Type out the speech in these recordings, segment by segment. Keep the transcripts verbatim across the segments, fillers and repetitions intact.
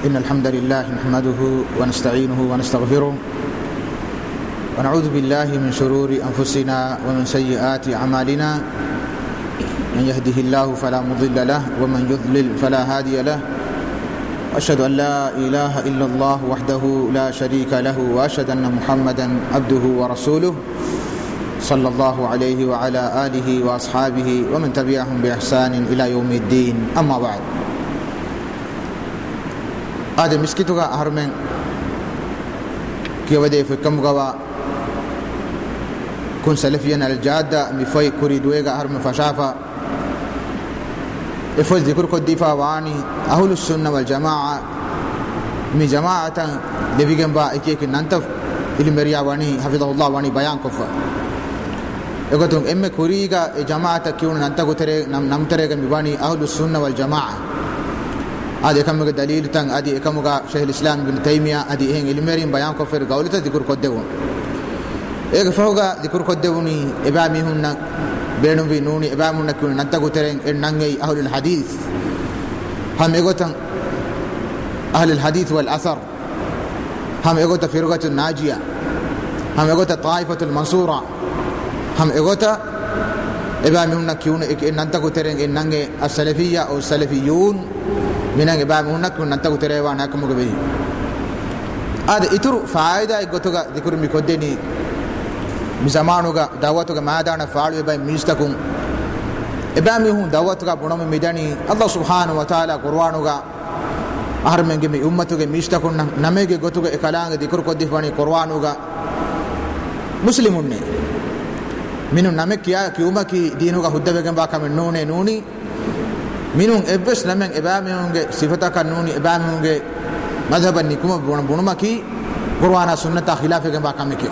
إن الحمد لله نحمده ونستعينه ونستغفره ونعوذ بالله من شرور أنفسنا ومن سيئات أعمالنا من يهده الله فلا مضل له ومن يضلل فلا هادي له وأشهد أن لا إله إلا الله وحده لا شريك له وأشهد أن محمدا عبده ورسوله صلى الله عليه وعلى آله وأصحابه ومن تبعهم بإحسان إلى يوم الدين. أما بعد، هذا مسكتك أهرمن كيودي في كم غوا كن سلفيا الجادة مفاي كوريدويغا أهرمن فشافا إفوز ذكر كدفاع واني أهل السنة والجماعة من جماعة لبيجن با إكيك ننتف إلى مريا واني حفظه الله واني بيان كفا يقولون إما كوريغا جماعة كيون ننتف ترى نم نم ترى كمباني أهل السنة والجماعة. هذا كم دليل تان هذه كم شيخ الإسلام ابن تيمية هذه هين إلى مريم بيان كفر قولته ذكر كدهون إيه فوقا ذكر كدهوني إبامي هنا بينهم في نوني إبامي هنا كيون ننتف ترى إننجي أهل الحديث هم يقولون أهل الحديث والأثر هم يقولون فرقة الناجية هم يقولون طائفة المنصورة هم يقولون إبامي هنا كيون ننتف ترى إننجي السلفية أو السلفيون من إبامي هنا كيون ننتف ترى وانا كم قبلي هذا إتر فائدة يقولون ذكر ميكودني مزامانوغا دعوتوغا مادانا فعلوا إبامي ميستكم إبامي هون دعوتوغا بنام ميداني الله سبحانه وتعالى قرآنوغا أهرمن جمي أمتوغا ميستكم نميجي قطوغا إكالانغ ذكر كدفاني قرآنوغا مسلمون منو نمك يا كيوما كي دينوغا هدبغن باكا من نوني نوني منو إبس نمن إبامي هونغا صفتاكا نوني إبامي هونغا مذهبا نكوما بنما كي قرآنا سنة خلافغن باكا مكي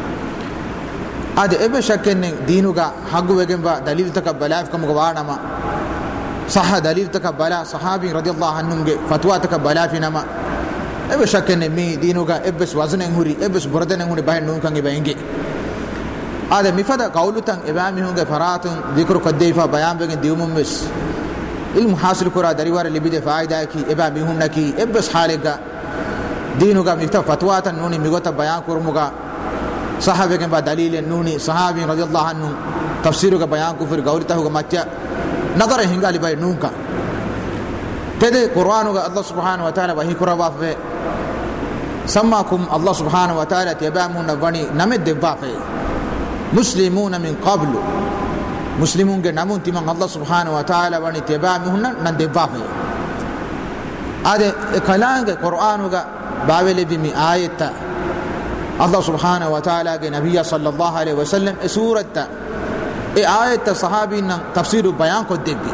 هذا إبن شكل دينوغا حقو وجن با دليل تكبلا في كم غوانا ما صح دليل تكبلا صحابي رضي الله عنهم فتوى تكبلا في نما إبن شكل مي دينوغا إبس وزن هوري إبس بردن هوري باين نون كان يبينجي هذا مفدا قولو تان إبامي هونغ فراتون ذكر قديفا بيان بين ديوم مس المحاصل كرا دريوار اللي بده فائدة كي إبامي هون كي إبس حالك دينوغا مفتى فتوى تان نوني ميغوتا بيان كرموغا صحابة كان بدليل نوني صحابي رضي الله عنهم تفسيره كبيان كفر قولته كماتيا نظر هنگالي باي نونكا تدي قرآنه الله سبحانه وتعالى وهي كروا في سماكم الله سبحانه وتعالى تبامون بني نمد دفافه مسلمون من قبل مسلمون نمون تمن الله سبحانه وتعالى بني تبامون ندفافه هذا كلام قرآنه باوي بمي آية الله سبحانه وتعالى نبي صلى الله عليه وسلم سورة آية صحابي تفسير بيان قدبي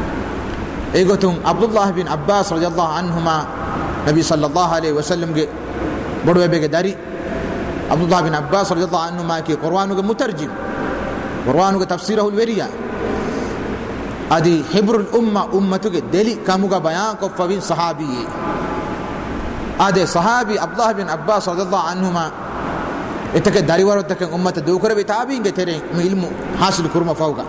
إيقتهم عبد الله بن عباس رضي الله عنهما نبي صلى الله عليه وسلم بروي بيك داري عبد الله بن عباس رضي الله عنهما كي قرآنه مترجم قرآنه تفسيره الوريا أدي حبر الأمة أمتك دلي كاموغا بيان قفبين صحابي هذا صحابي عبد الله بن عباس رضي الله عنهما اتك داري ورتك امه دوكر بتابين كترين علم حاصل كرما فوقا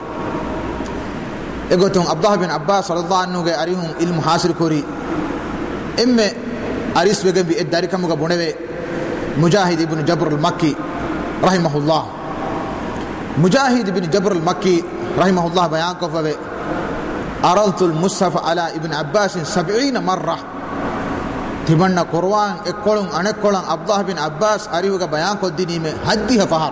اغوتون عبد الله بن عباس رضي الله عنه اريهم علم حاصل كوري ام اريس بغن بي داري كمغا بونوي مجاهد ابن جبر المكي رحمه الله مجاهد ابن جبر المكي رحمه الله بيان كفبه ارلت المصحف على ابن عباس سبعين مره تبنى قرآن اقولون أنا قولون عبد الله بن عباس أريوغا بيان قديني من حديها فهر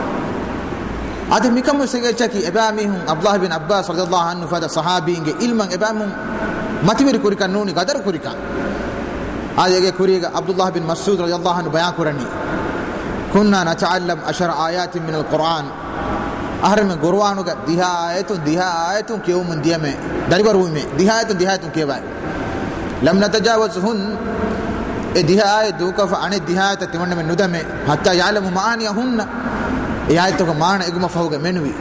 هذا مكم سيجاكي إبامهم عبد الله بن عباس رضي الله عنه فهذا صحابي إنجي إلمان إبامهم ما تبري كوريكا نوني قدر كوريكا هذا يجي كوريكا عبد الله بن مسعود رضي الله عنه بيان قراني كنا نتعلم عشر آيات من القرآن أهرم القرآن ديها آيات ديها آيات كيوم من ديامه داري برومي ديها آيات ديها آيات كيبان لم نتجاوزهن ديها آية دوكا فعن الديها تتمنى من ندمه حتى يعلموا معانيهن آية تكون معنا إقوم فوق منوي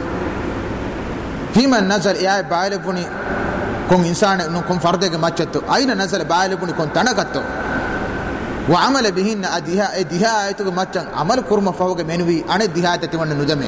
فيما نزل آية بعالبني كون إنسان كون فردك ما تشتو أين نزل بعالبني كون تنكتو وعمل بهن الديها الديها آية تكون ما تشان عمل كرم فوق منوي عن الديها تتمنى ندمه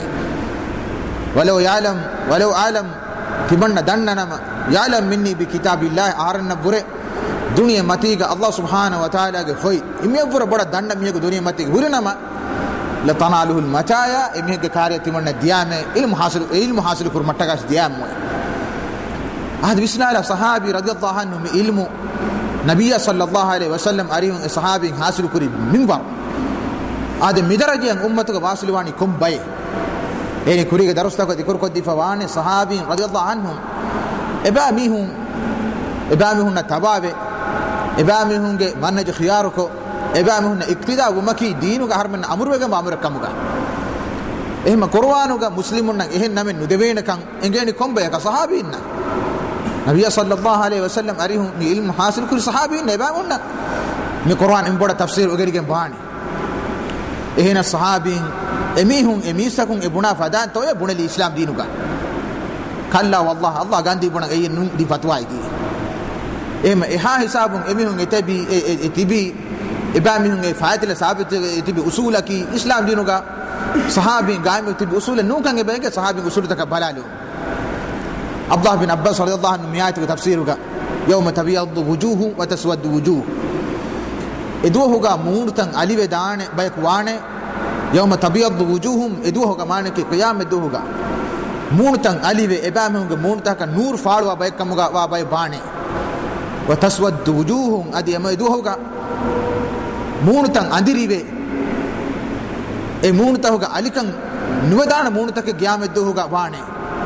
ولو يعلم ولو عالم تمنى دننا يعلم مني بكتاب الله أعرنا بره ದುನಿಯಾ ಮತಿಗ ಅಲ್ಲಾಹ್ ಸುಬ್ಹಾನಹು ವ ತಆಲಾಗೆ ಫೈ ಇಮಿಯವ್ವರ ಬಡ ದಂಡ ಮಿಯಗ ದುನಿಯಾ ಮತಿಗ ಹುರಿನಮ ಲತನಾಲುಹುಲ್ ಮಚಾಯ ಎಮಿಯಗೆ ಕಾರ್ಯ ತಿಮಣ್ಣ ದಿಯಾಮೆ ಇಲ್ಮು ಹಾಸಿಲು ಇಲ್ಮು ಹಾಸಿಲು ಕುರ್ ಮಟ್ಟಗಾಸ್ ದಿಯಾಮ ಆದ ವಿಸ್ನಾಲ ಸಹಾಬಿ ರದಿಯಲ್ಲಾಹು ಅನ್ಹು ಇಲ್ಮು ನಬಿಯ ಸಲ್ಲಲ್ಲಾಹು ಅಲೈಹಿ ವಸಲ್ಲಂ ಅರಿಹು ಸಹಾಬಿ ಹಾಸಿಲು ಕುರಿ ಮಿಂಬರ್ ಆದ ಮಿದರಜಿಯಂ ಉಮ್ಮತುಗ ವಾಸಿಲವಾಣಿ ಕೊಂಬೈ ಏನಿ ಕುರಿಗೆ ದರಸ್ತಕ ದಿಕುರ್ ಕೊದ್ದಿಫ ವಾನೆ ಸಹಾಬಿ ರದಿಯಲ್ಲಾಹು ಅನ್ಹು ಎಬಾ ಮಿಹುಂ ಎಬಾ ಮಿಹುನ್ನ ತಬಾವೆ ಎಬಾ ಮಿಹುಂಗೆ ಮನ್ನಜ ಖಿಯಾರುಕೋ ಎಬಾ ಮಿಹುನ್ನ ಇಕ್ತಿದಾ ಉಮಕಿ ದೀನುಗ ಹರ್ಮನ್ನ ಅಮರುವೆಗ ಮಾಮರ ಕಮುಗ එහෙම කුර්ආනුග මුස්ලිමුන් එහෙන් නම නුදෙවේනකන් එංගේනි කොම්බයක සහාබීන්න නබිය සල්ලල්ලාහු අලයිහි වසල්ලම් අරිහු මි ඉල්ම් හාසිල් කුරි සහාබීන්න එබාමුන්න මි කුර්ආන් ඉම්බොඩ තෆ්සීර් ඔගෙරිගෙන් බානි එහෙන සහාබීන් එමිහුන් එමිසකුන් එබුනා ෆදාන් තෝය බුනලි ඉස්ලාම් දීනුග කල්ලා වල්ලාහ් අල්ලාහ් ගන්දි බුණ එයි නු දි ෆත්වායි දී එහෙම එහා හිසාබුන් එමිහුන් එතබි එතිබි එබා මිහුන් ඒ ෆාතිල සාබිත එතිබි උසූලකි ඉස්ලාම් දීනුග صحابي قائم يكتب أصول نوكان يبقى صحابي أصول تك بلالو عبد الله بن عباس رضي الله عنه ميات تفسيره يوم تبيض وجوه وتسود وجوه ادوه مورتن علي ودان بيك وانه يوم تبيض وجوههم ادوه مانك قيام ادوه مورتن علي وابامهم مورتك نور فالوا بيك كمغا وا باي بانه وتسود وجوههم ادي ما ادوه مورتن اندريوه ඒ මූණතහුග අලිකන් නුවදාන මූණතක ගියාමෙද්දහුග වානේ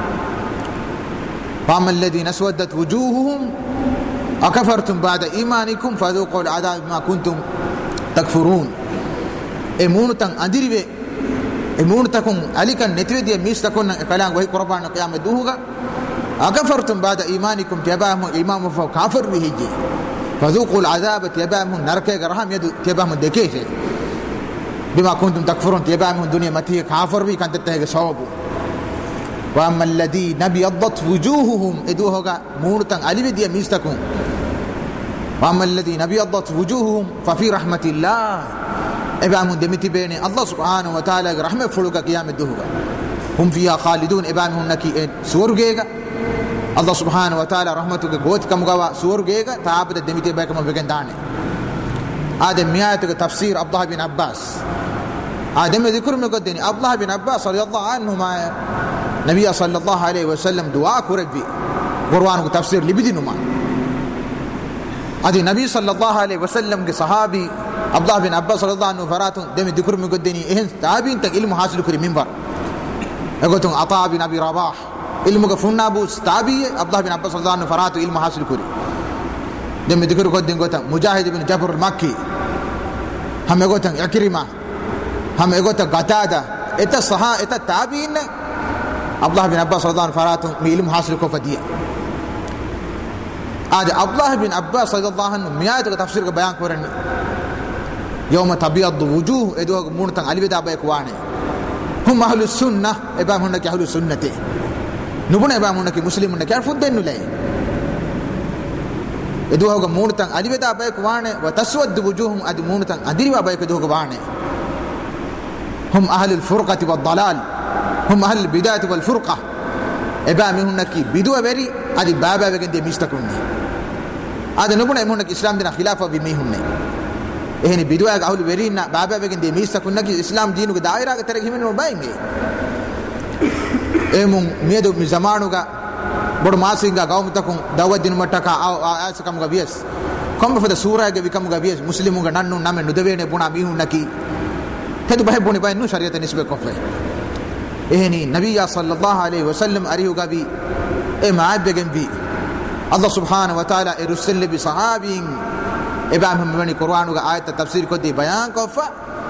فَمَلَّذِينَ أَسْوَدَّتْ وُجُوهُهُمْ أَكَفَرْتُمْ بَعْدَ إِيمَانِكُمْ فَذُوقُوا الْعَذَابَ بِمَا كُنْتُمْ تَكْفُرُونَ ඒ මූණතන් අඳිරිවේ ඒ මූණතකුන් අලිකන් නැතිවෙදිය මිස්තකුන් කලං වහි කුර්බාන ගියාමෙද්දහුග أَكَفَرْتُمْ بَعْدَ إِيمَانِكُمْ تَبَاهُ إِمَامُ فَكَافِرْ بِهِجِّ فَذُوقُوا الْعَذَابَ تَبَاهُ نَرْكَيَ رَحَمْ يَدُ تَبَاهُ دَكَيْشَ بما كنتم تكفرون تيبا من دنيا متيه كافر بي كانت تهيك صوابو واما الذين ابيضت وجوههم ادوهغا مورتن علي بدي ميستكون واما الذين ابيضت وجوههم ففي رحمه الله ابا من دمتي بين الله سبحانه وتعالى رحمه فلوك قيام الدهوغا هم فيها خالدون ابا من نكي سورغيغا الله سبحانه وتعالى رحمتك غوت كمغوا سورغيغا تابد دمتي بكم بكن دانه آدم مياتك تفسير عبد الله بن عباس آدم ذكر من قدني عبد الله بن عباس رضي الله عنهما نبي صلى الله عليه وسلم دعاء كربي قرآن تفسير لبدين ما آدم نبي صلى الله عليه وسلم کے صحابي عبد الله بن عباس رضي الله عنه فراتون دم ذكر من قدني إهن تابين تك علم حاصل كري منبر أقولتون عطاء بن أبي رباح علم كفن أبو تابي عبد الله بن عباس رضي الله عنه فراتون علم حاصل كري دم ذكر قدني قلتون مجاهد بن جبر المكي هم يقولتون عكرمة هم يقولتون قتادة إتا الصحاء إتا التابعين عبد الله بن عباس رضي الله عنه فراتهم من علم حاصل كفدية آد عبد الله بن عباس رضي الله عنه ميات تفسير بيان كورن يوم تبيض وجوه ادوه مونتن علي بدا بيكوانه هم أهل السنة إبام هناك أهل السنة نبون إبام هناك مسلم هناك يعرفون دينه لي ادوه مونتن علي بدا بيكوانه وتسود وجوههم ادي مونتن ادري بابيك ادوه بانه هم أهل الفرقة والضلال هم أهل البداية والفرقة إبامي هناك بدو بري هذه بابا بجند ميستكوني هذا نبون إمه هناك إسلام دينا خلافة بمي هناك إهني بدو أهل برينا بابا بجند ميستكوني إسلام دينه دائرة كترك من المبايمه إمم ميدو من زمانه كا بدو ماسينغا قوم تكون دعوة دين متكا أو أس كم غبيس كم بفدا سورة كبي كم غبيس مسلمون كنانو نامه ندبينه بنا مي هناك تدو بحب بني باي نو شريعة نسبة كفله إهني نبي صلى الله عليه وسلم أريه قبي إيه معاد بجن بي الله سبحانه وتعالى إرسل بصحابين إبامهم من القرآن وآية التفسير كدي بيان كفا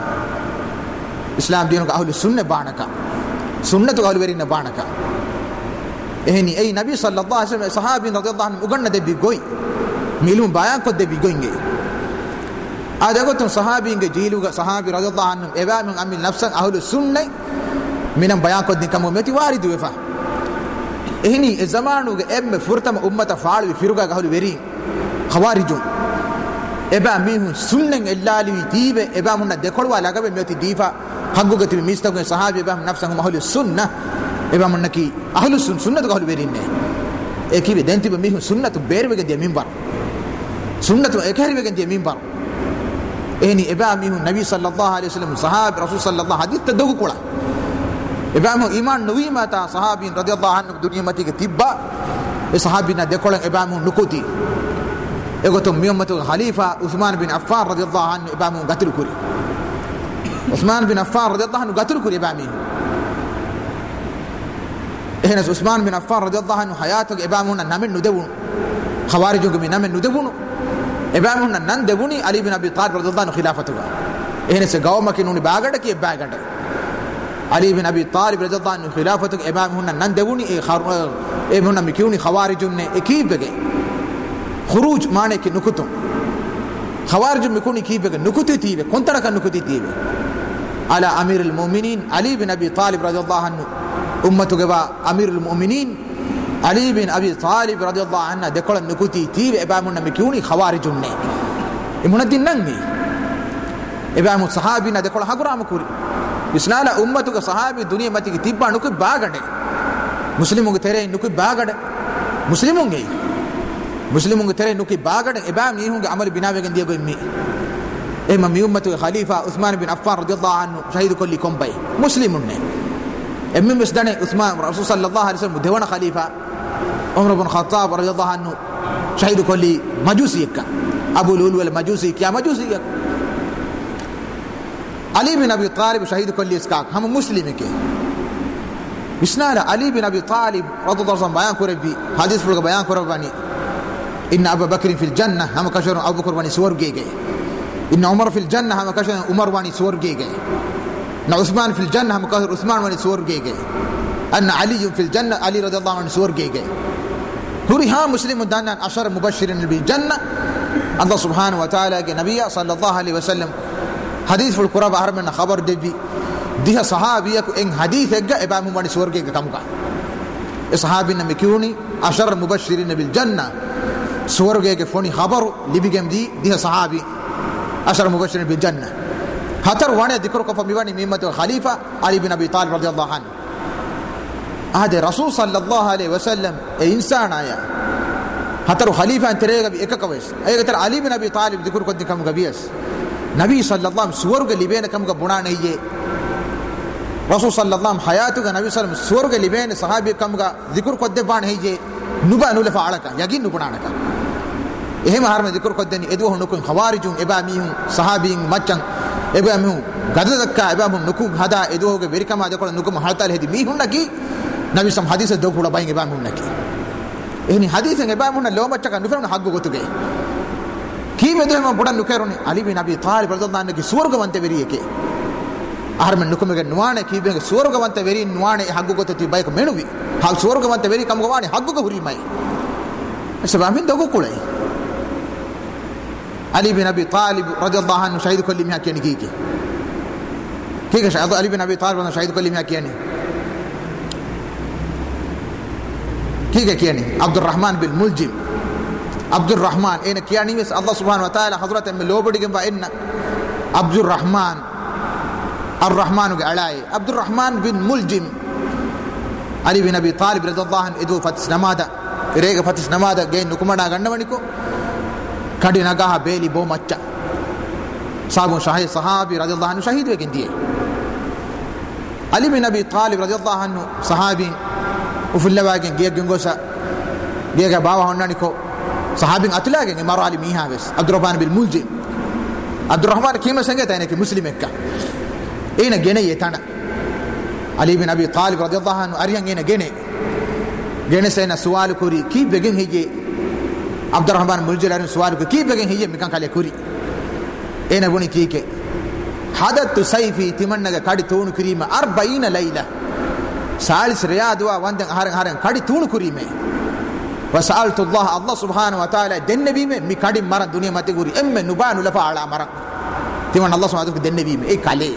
إسلام دينك أهل السنة بانك سنة أهل ورين بانك إهني أي نبي صلى الله عليه وسلم صحابين رضي الله عنهم أغنى دبي قوي ميلون بيان كد دبي قوي هذا قلت صحابين جيلوا صحابي رضي الله عنهم إبامهم أمين نفسا أهل السنة من بيان كد كم متي وارد وفا إهني الزمان وإم فرتم أمة فعل وفيرجع أهل ورين خوارجون إبامهم سنة إلا ليتيب إبامهم ندخلوا على قبل متي ديفا حقوق تبي ميستوى صحابي إبام نفسهم أهل السنة إبامهم نكى أهل السنة سنة أهل ورين إيه كيف دنتي بميهم سنة بير بقى دي منبر sunnatu ekariwegen die minbar ehni eba mihun nabi sallallahu alaihi wasallam sahabi rasul sallallahu hadith tadogu kula eba mo iman nowi mata sahabin radhiyallahu anhu dunya mati ke tibba e sahabina dekolen eba mo nukuti egoto miyamatu khalifa Uthman bin Affan radhiyallahu anhu eba mo gatul kuri Uthman bin Affan radhiyallahu anhu gatul kuri eba mi ehna Uthman bin Affan radhiyallahu anhu hayatu eba mo namen nudewun khawarijun min namen nudewun eba mo nan dewuni Ali bin Abi Talib radhiyallahu anhu khilafatuga ehna se gawma kinuni bagada ki bagada Ali bin Abi Talib radhiyallahu anhu khilafatuga eba mo nan dewuni e khar e mo namikuni khawarijun ne ekibege khuruj mane ki nukutu khawarijun mikuni kibege nukuti tibe kontara kan nukuti tibe ala amir al mu'minin Ali bin Abi Talib radhiyallahu anhu ummatu gaba amir al mu'minin Ali bin Abi Talib radhiyallahu anhu dekola nukuti tibe eba mo namikuni khawarijun ne imunadin nangi eba mo sahabi na dekola hagurama kuri bisnala ummatu ga sahabi duniya mati ki tibba nuku bagade muslimunge tere nuku bagade muslimunge muslimunge tere nuku bagade eba mi hunge amal binawegen diego mi ema mi ummatu khalifa Uthman bin Affan radhiyallahu anhu shahid kulli kombay muslimun ne emme misdane Uthman rasul sallallahu alaihi wasallam dewana khalifa Umar bin Khattab radhiyallahu anhu shahid kulli majusi ka Abu Lulu al majusi kya majusi Ali bin Abi Talib shahid kulli iskak hum muslim ke bisnala Ali bin Abi Talib radhiyallahu anhu bayan kurabi hadith fulga bayan kurabani inna Abu Bakr fil jannah hum kasharu Abu Bakr wani swarge ge inna Umar fil jannah hum kasharu Umar wani swarge ge na Uthman fil jannah hum kasharu Uthman wani swarge ge anna Ali fil jannah Ali radhiyallahu anhu swarge ge huri ha muslim danan ashar mubashirin bil jannah Allah subhanahu wa ta'ala ke nabiyya sallallahu alaihi wasallam hadith ful quraba harman khabar debi diha sahabiya ko en hadith egga eba mu wani swarge ge kamuka e sahabina mikuni ashar mubashirin bil jannah swarge ge foni khabaru libigem di diha sahabi ashar mubashirin bil jannah hatar wane dhikr ko famiwani mimatu khalifa Ali bin Abi Talib radhiyallahu anhu ade rasul sallallahu alaihi wasallam e insan aya hatar khalifa anterega bi ekakawes ayga tar Ali bin Abi Talib dhikr ko dikam gabiyas nabi sallallahu alaihi wasallam swarge libena kam ga buna nahiye rasul sallallahu alaihi wasallam hayatu ga nabi sallallahu alaihi wasallam swarge libena sahabi kam ga dhikr ko de ban hiye nuba nula fa'alaka yagin nubanaka ehma harme dhikr ko deni edu hono ko khawarijun eba mihun sahabin maccan eba mihun gadadakka eba mum nuku hada edu hoge berikama de ko nuku hatal hedi mihun naki nabi sam hadith do kula bayin eba mum naki ehni hadith eba mum na lo macca kan nufana haggu gotuge kime de ma bodan nukeroni Ali bin Abi Talib radhiyallahu anhu ki swargawante veriyeke harme nukumege nuwane kibege swargawante veri nuwane haggu gotati bayko menuvi hal swargawante veri kam gowani haggu go hurimai sabamin dogo kulai Ali bin Abi Talib radhiyallahu anhu shahid kulli miha kiyani kike kike shahid Ali bin Abi Talib radhiyallahu shahid kulli miha kiyani kike kiyani Abdurrahman bin Muljim Abdurrahman ena kiyani mes Allah subhanahu wa ta'ala hadratan min lobodigem ba inna Abdurrahman Ar-Rahman ge alai Abdurrahman bin Muljim Ali bin Abi Talib radhiyallahu anhu edu fatis namada rega fatis namada ge nukumada gandawaniko kadi nagaha beli bo macca sabun shahid sahabi radhiyallahu anhu shahid wegen diye Ali bin Abi Talib radhiyallahu anhu sahabi ufullawagen ge gengosa ge ga bawa honnaniko sahabin atlagen maro ali miha bes Abdurrahman bil Muljim Abdurrahman kima sangeta ene ki muslim ekka ena gene yetana Ali bin Abi Talib radhiyallahu anhu ariyan ena gene gene sena suwal kuri ki begen hije Abdurrahman Muljim arin suwal ko ki begen hije mikan kale kuri ena boni kike hadattu sayfi timannaga kadi tunu kurima arba'ina layla salis riyadwa wandan haran haran kadi tunu kurime وسألت الله الله سبحانه وتعالى دنبي में मी काडी मारा दुनिया मते गुरी एम नुबानु लफा आला मारा तिमन अल्लाह सुब्हानहु व दनबी में एक काले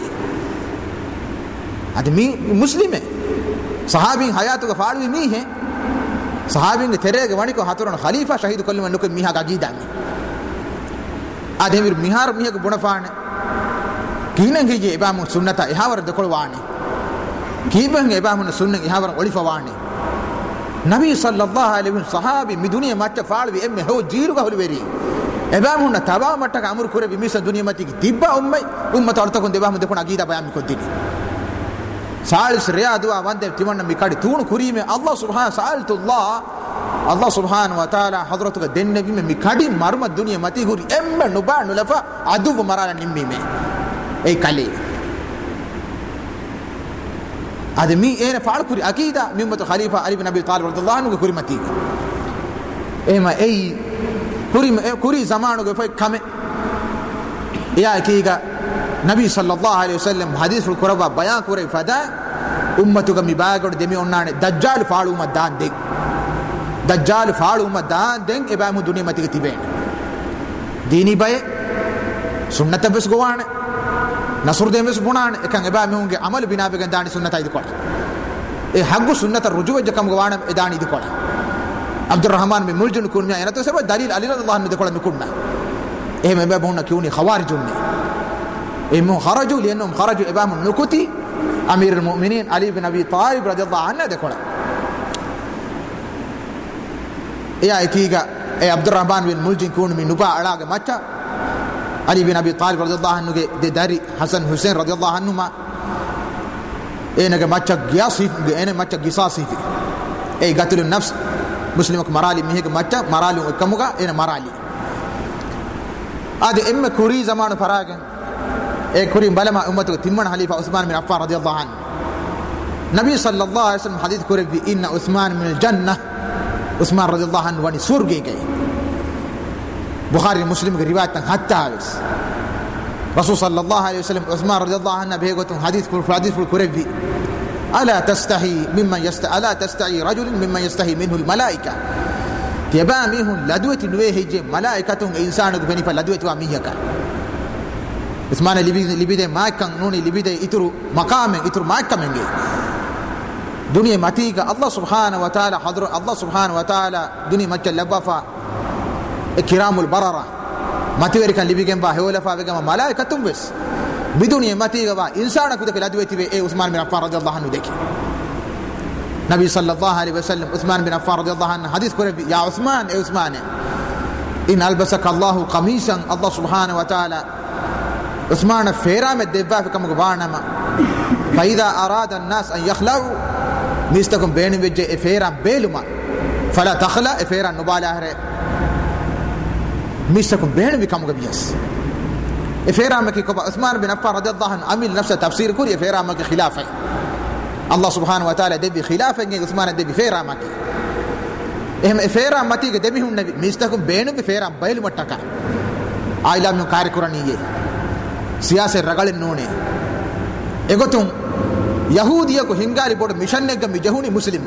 आदमी मुस्लिम है सहाबी हयात का फाड़वी मी है सहाबी ने तेरे के वाणी को हाथुरन खलीफा शहीद कल्लम नुक मिहा का गीदा में आदमी मिहार मिहा को बुणफाने कीनं के ये इबाम सुन्नता इहावर दकोल वाणी कीबं इबाम सुन्न इहावर ओलिफा वाणी नबी सल्लल्लाहु अलैहि वसल्लम सहाबी मी दुनिया मत फाड़वी एम हो जीरु का होलवेरी ebamunna taba mattaka amur kure bimisa duniya matiki tibba ummai ummat artakon debam dekon agida bayam koddini salis riyadwa wande timanna mikadi tunu kurime Allah subhanahu sa'altu Allah Allah subhanahu wa ta'ala hadratuka dennabi me mikadi marma duniya mati guri emme nuba nulafa adu marala nimmime ei kale adami ene faal kuri akida mimmat khalifa ali ibn abi talib radhiyallahu anhu kuri mati ema ei kuri kuri zamanu ge fay kame ya kiga nabi sallallahu alaihi wasallam hadith ful qurba bayan kure fada ummatuga mi baagod demi onnane dajjal faalu madan de dajjal faalu madan den ebamu duniya mati tiben dini baye sunnata bes gowane nasur de bes bunane ekan eba mehunge amal binabe gan dani sunnata idi kota e haggu sunnata rujuwa jakam gowane edani idi kota abdurrahman bin muljun kunna yana to seba dalil ali radhiyallahu anhu de kola mikunna e me babuna kiuni khawarijunni إنهم خرجوا لأنهم خرجوا إمام النكتي أمير المؤمنين علي بن أبي طالب رضي الله عنه دكولا يا إكيغا إيه عبد الرحمن بن ملجم كون من نباع علاقة مكة علي بن أبي طالب رضي الله عنه دي داري حسن حسين رضي الله عنهما إيه نجا مكة قياسيف إيه مكة قصاصي في إيه قتل النفس مسلمك مرالي ميهك مكة مرالي كموغا إيه مرالي هذا إما كوري زمان فراغن एक खुरी बलमा उम्मत तिम्मन खलीफा उस्मान बिन अफ्फान रदियल्लाहु अन्हु नबी सल्लल्लाहु अलैहि वसल्लम हदीस करे भी इन उस्मान मिनल जन्नह उस्मान रदियल्लाहु अन्हु वनी स्वर्ग गए बुखारी मुस्लिम की रिवायत हत्ता हाविस रसूल सल्लल्लाहु अलैहि वसल्लम उस्मान रदियल्लाहु अन्हु भेगो तुम हदीस कुल हदीस कुल करे भी अला तस्तही मिम्मन यस्त अला तस्तही रजुल मिम्मन यस्तही मिनहु अल मलाइका यबामिहु लदवति नुवेहिजे मलाइकतुं इंसान को बनी फलदवति वा मियका Usman libide libide maakang nuni libide ituru maqame ituru maakamenge dunia matiga Allah subhanahu wa ta'ala hadru Allah subhanahu wa ta'ala dunia macca labafa ikramul barara matiweri kan libigen ba hewla fa vega malaikatum bes bidunia matiga ba insana kude ladweti be e Usman bin Affan radhiyallahu anhu deki Nabi sallallahu alaihi wasallam Usman bin Affan radhiyallahu anhu hadith kore ya Usman e Usman in albasaka Allah qamisan Allah subhanahu wa ta'ala عثمان فيرا من الدباب كم غبانما فإذا أراد الناس أن يخلعوا ميستكم بين وجه فيرا بيلما فلا تخلع فيرا نبال أهره ميستكم بين بكم غبيس فيرا مكي كوبا عثمان بن عفان رضي الله عنه عمل نفس تفسير كوري فيرا مكي خلافه الله سبحانه وتعالى دبي خلافه عثمان دبي فيرا مكي اهم فيرا متي دبي هم نبي ميستكم بين بفيرا بيلما تكا آيلا من كاري قرانيه सियासे रगले नोने एगोतुम यहूदिया को हिंगारी board mission ने गम जहूनी मुस्लिम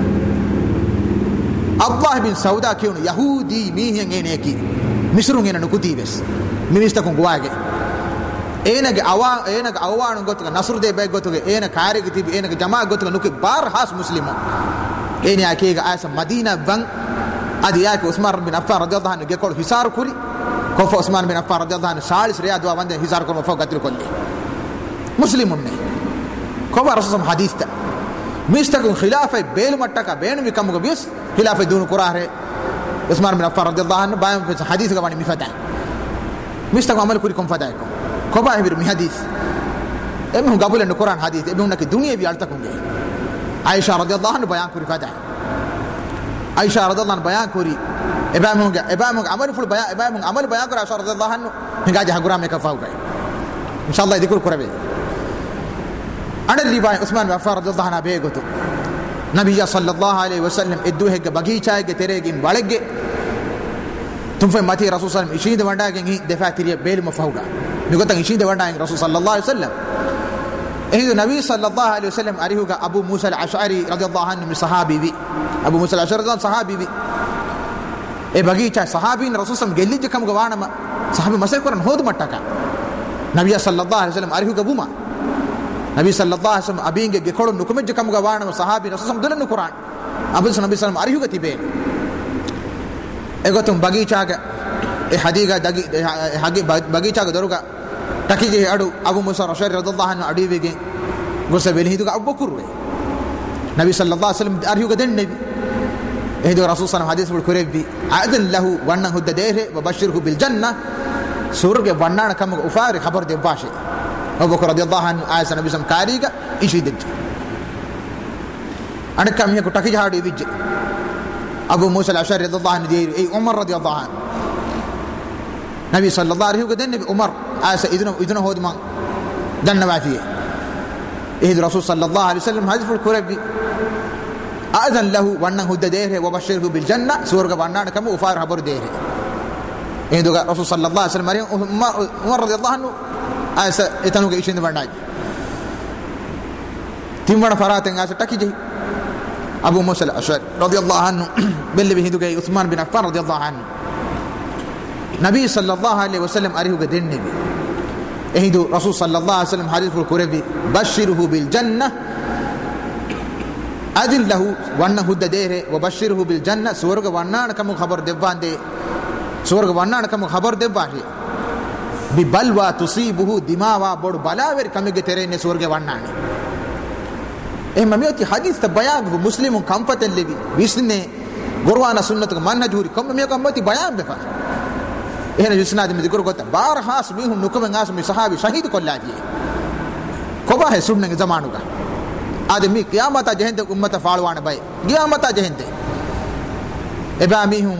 अब्बाह बिन सौदा क्यों यहूदी मीहिंगे ने की मिस्रुंगे न नुकुती बेस मिनिस्टर को गुआगे एनगे अवा एनगे अवाण गोतुग नसर दे बे गोतुग एन कार्य की तिबी एनगे जमा गोतुग नुके बार हास मुस्लिम एने आकेगा ऐसा मदीना बंग आदि आके उस्मान बिन अफ्फान रदियल्लाहु अन्हु गेकोल हिसार कुरी कोफा उस्मान बिन अफ्फान रदियल्लाहु अन्हु सालिस रियाद वा वंदे हिसार को मफो गतिर कोल्ले मुस्लिमुन ने कोबा रसूल हदीस ता मिस्टक खिलाफे बेल मट्टा का बेन भी कम गबिस खिलाफे दून कुराह रे उस्मान बिन अफ्फान रदियल्लाहु अन्हु बायम पे हदीस का वानी मिफता मिस्टक अमल कुरी कम फता को कोबा है भी हदीस एम हम गबुल न कुरान हदीस एम उनकी दुनिया भी अलता होंगे आयशा रदियल्लाहु अन्हु बयान कुरी फता आयशा रदियल्लाहु अन्हु बयान कुरी इबाम होगा इबाम होगा अमल फुल बयान इबाम अमल बयान कर आयशा रदियल्लाहु अन्हु हिंगा जहगुरा में कफा होगा इंशाल्लाह दिकुर करबे अन रिवायत उस्मान बिन अफ्फान रदियल्लाहु अन्हु बेगोतो नबी सल्लल्लाहु अलैहि वसल्लम इद्दू है बगीचा के तेरे गिन बळगे तुम फे मती रसूल सल्लल्लाहु अलैहि वसल्लम इशीद वंडा के दफा तिरिय बेल मफौगा निगोता इशीद वंडा रसूल सल्लल्लाहु अलैहि वसल्लम एही नबी सल्लल्लाहु अलैहि वसल्लम अरिहुगा अबू मूसा अल-अशअरी रदियल्लाहु अन्हु में सहाबी भी अबू मूसा अल-अशअरी रदियल्लाहु सहाबी भी ए बगीचा सहाबी रसूल सल्लल्लाहु अलैहि वसल्लम कम गवाना सहाबी मसे करन होद मट्टा नबी सल्लल्लाहु अलैहि वसल्लम अरिहुगा बुमा नबी सल्लल्लाहु अलैहि वसल्लम अबिंगे गेखोड़ नुकुमे जकम गवाना सहाबी रसूल सल्लल्लाहु अलैहि वसल्लम कुरान अबू नबी सल्लल्लाहु अरिहुगा तिबे एगो तुम बगीचा के ए हदीगा दगी हगी बगीचा के दरुगा टकी जे अडु अबू मूसा अल-अशअरी रदियल्लाहु अन्हु अडीवेगे गोसे बेलहिदुगा अबू बकर वे नबी सल्लल्लाहु अलैहि वसल्लम अरिहुगा देन नबी ehdu rasul sallallahu hadis bul kurebi adan lahu wannan hudda dere wa bashirhu bil janna surge wannana kam ufari khabar de bashi Abu Bakr radiyallahu anhu aysa nabi sam kariga ishidej anakam he ko taki jahadi vijje Abu Musa al-Ash'ari radiyallahu anhu deri ay Umar radiyallahu anhu nabi sallallahu alaihi wa sallam Umar aysa idna idna hodma janna ma fiye ehdu rasul sallallahu alaihi wa sallam hadis bul kurebi adan lahu wannan hudda dere wa bashirhu bil janna surga wannana kam ufari khabar dere ehdu rasul sallallahu alaihi wa sallam Umar radiyallahu anhu asa etanuge ishinde bandaj timmana faraten asa takije Abu Musa al-Ash'ari radiyallahu anhu belli hinduge Uthman bin Affan radiyallahu anhu Nabi sallallahu alaihi wasallam arihuge dennebi ehindu Rasul sallallahu alaihi wasallam hadith ful kurebi bashirhu bil jannah adil lahu wanna hudda dere wa bashirhu bil jannah surga wannana kam khabar devande surga wannana kam khabar devande bi balwa tusibuhu dimawa bodu balawer kamige terene surge wannani ehma miyoti hadith ta bayan bu muslimun kampaten lebi bisne qur'ana sunnatu manhajuri kom me kamati bayan befa ehna yusnad me dikur gota bar has mihun nukum ngas me sahabi shahid kollaji koba he sunne zamanuga adami qiyamata jehende ummata falwana bay qiyamata jehende eba mihun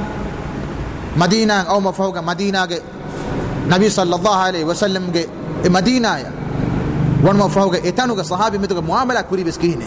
madina aw mafawga madina ge nabi sallallahu alaihi wasallam ge madina ya wanma fawga etanuga sahabi metuga muamala kuri beskine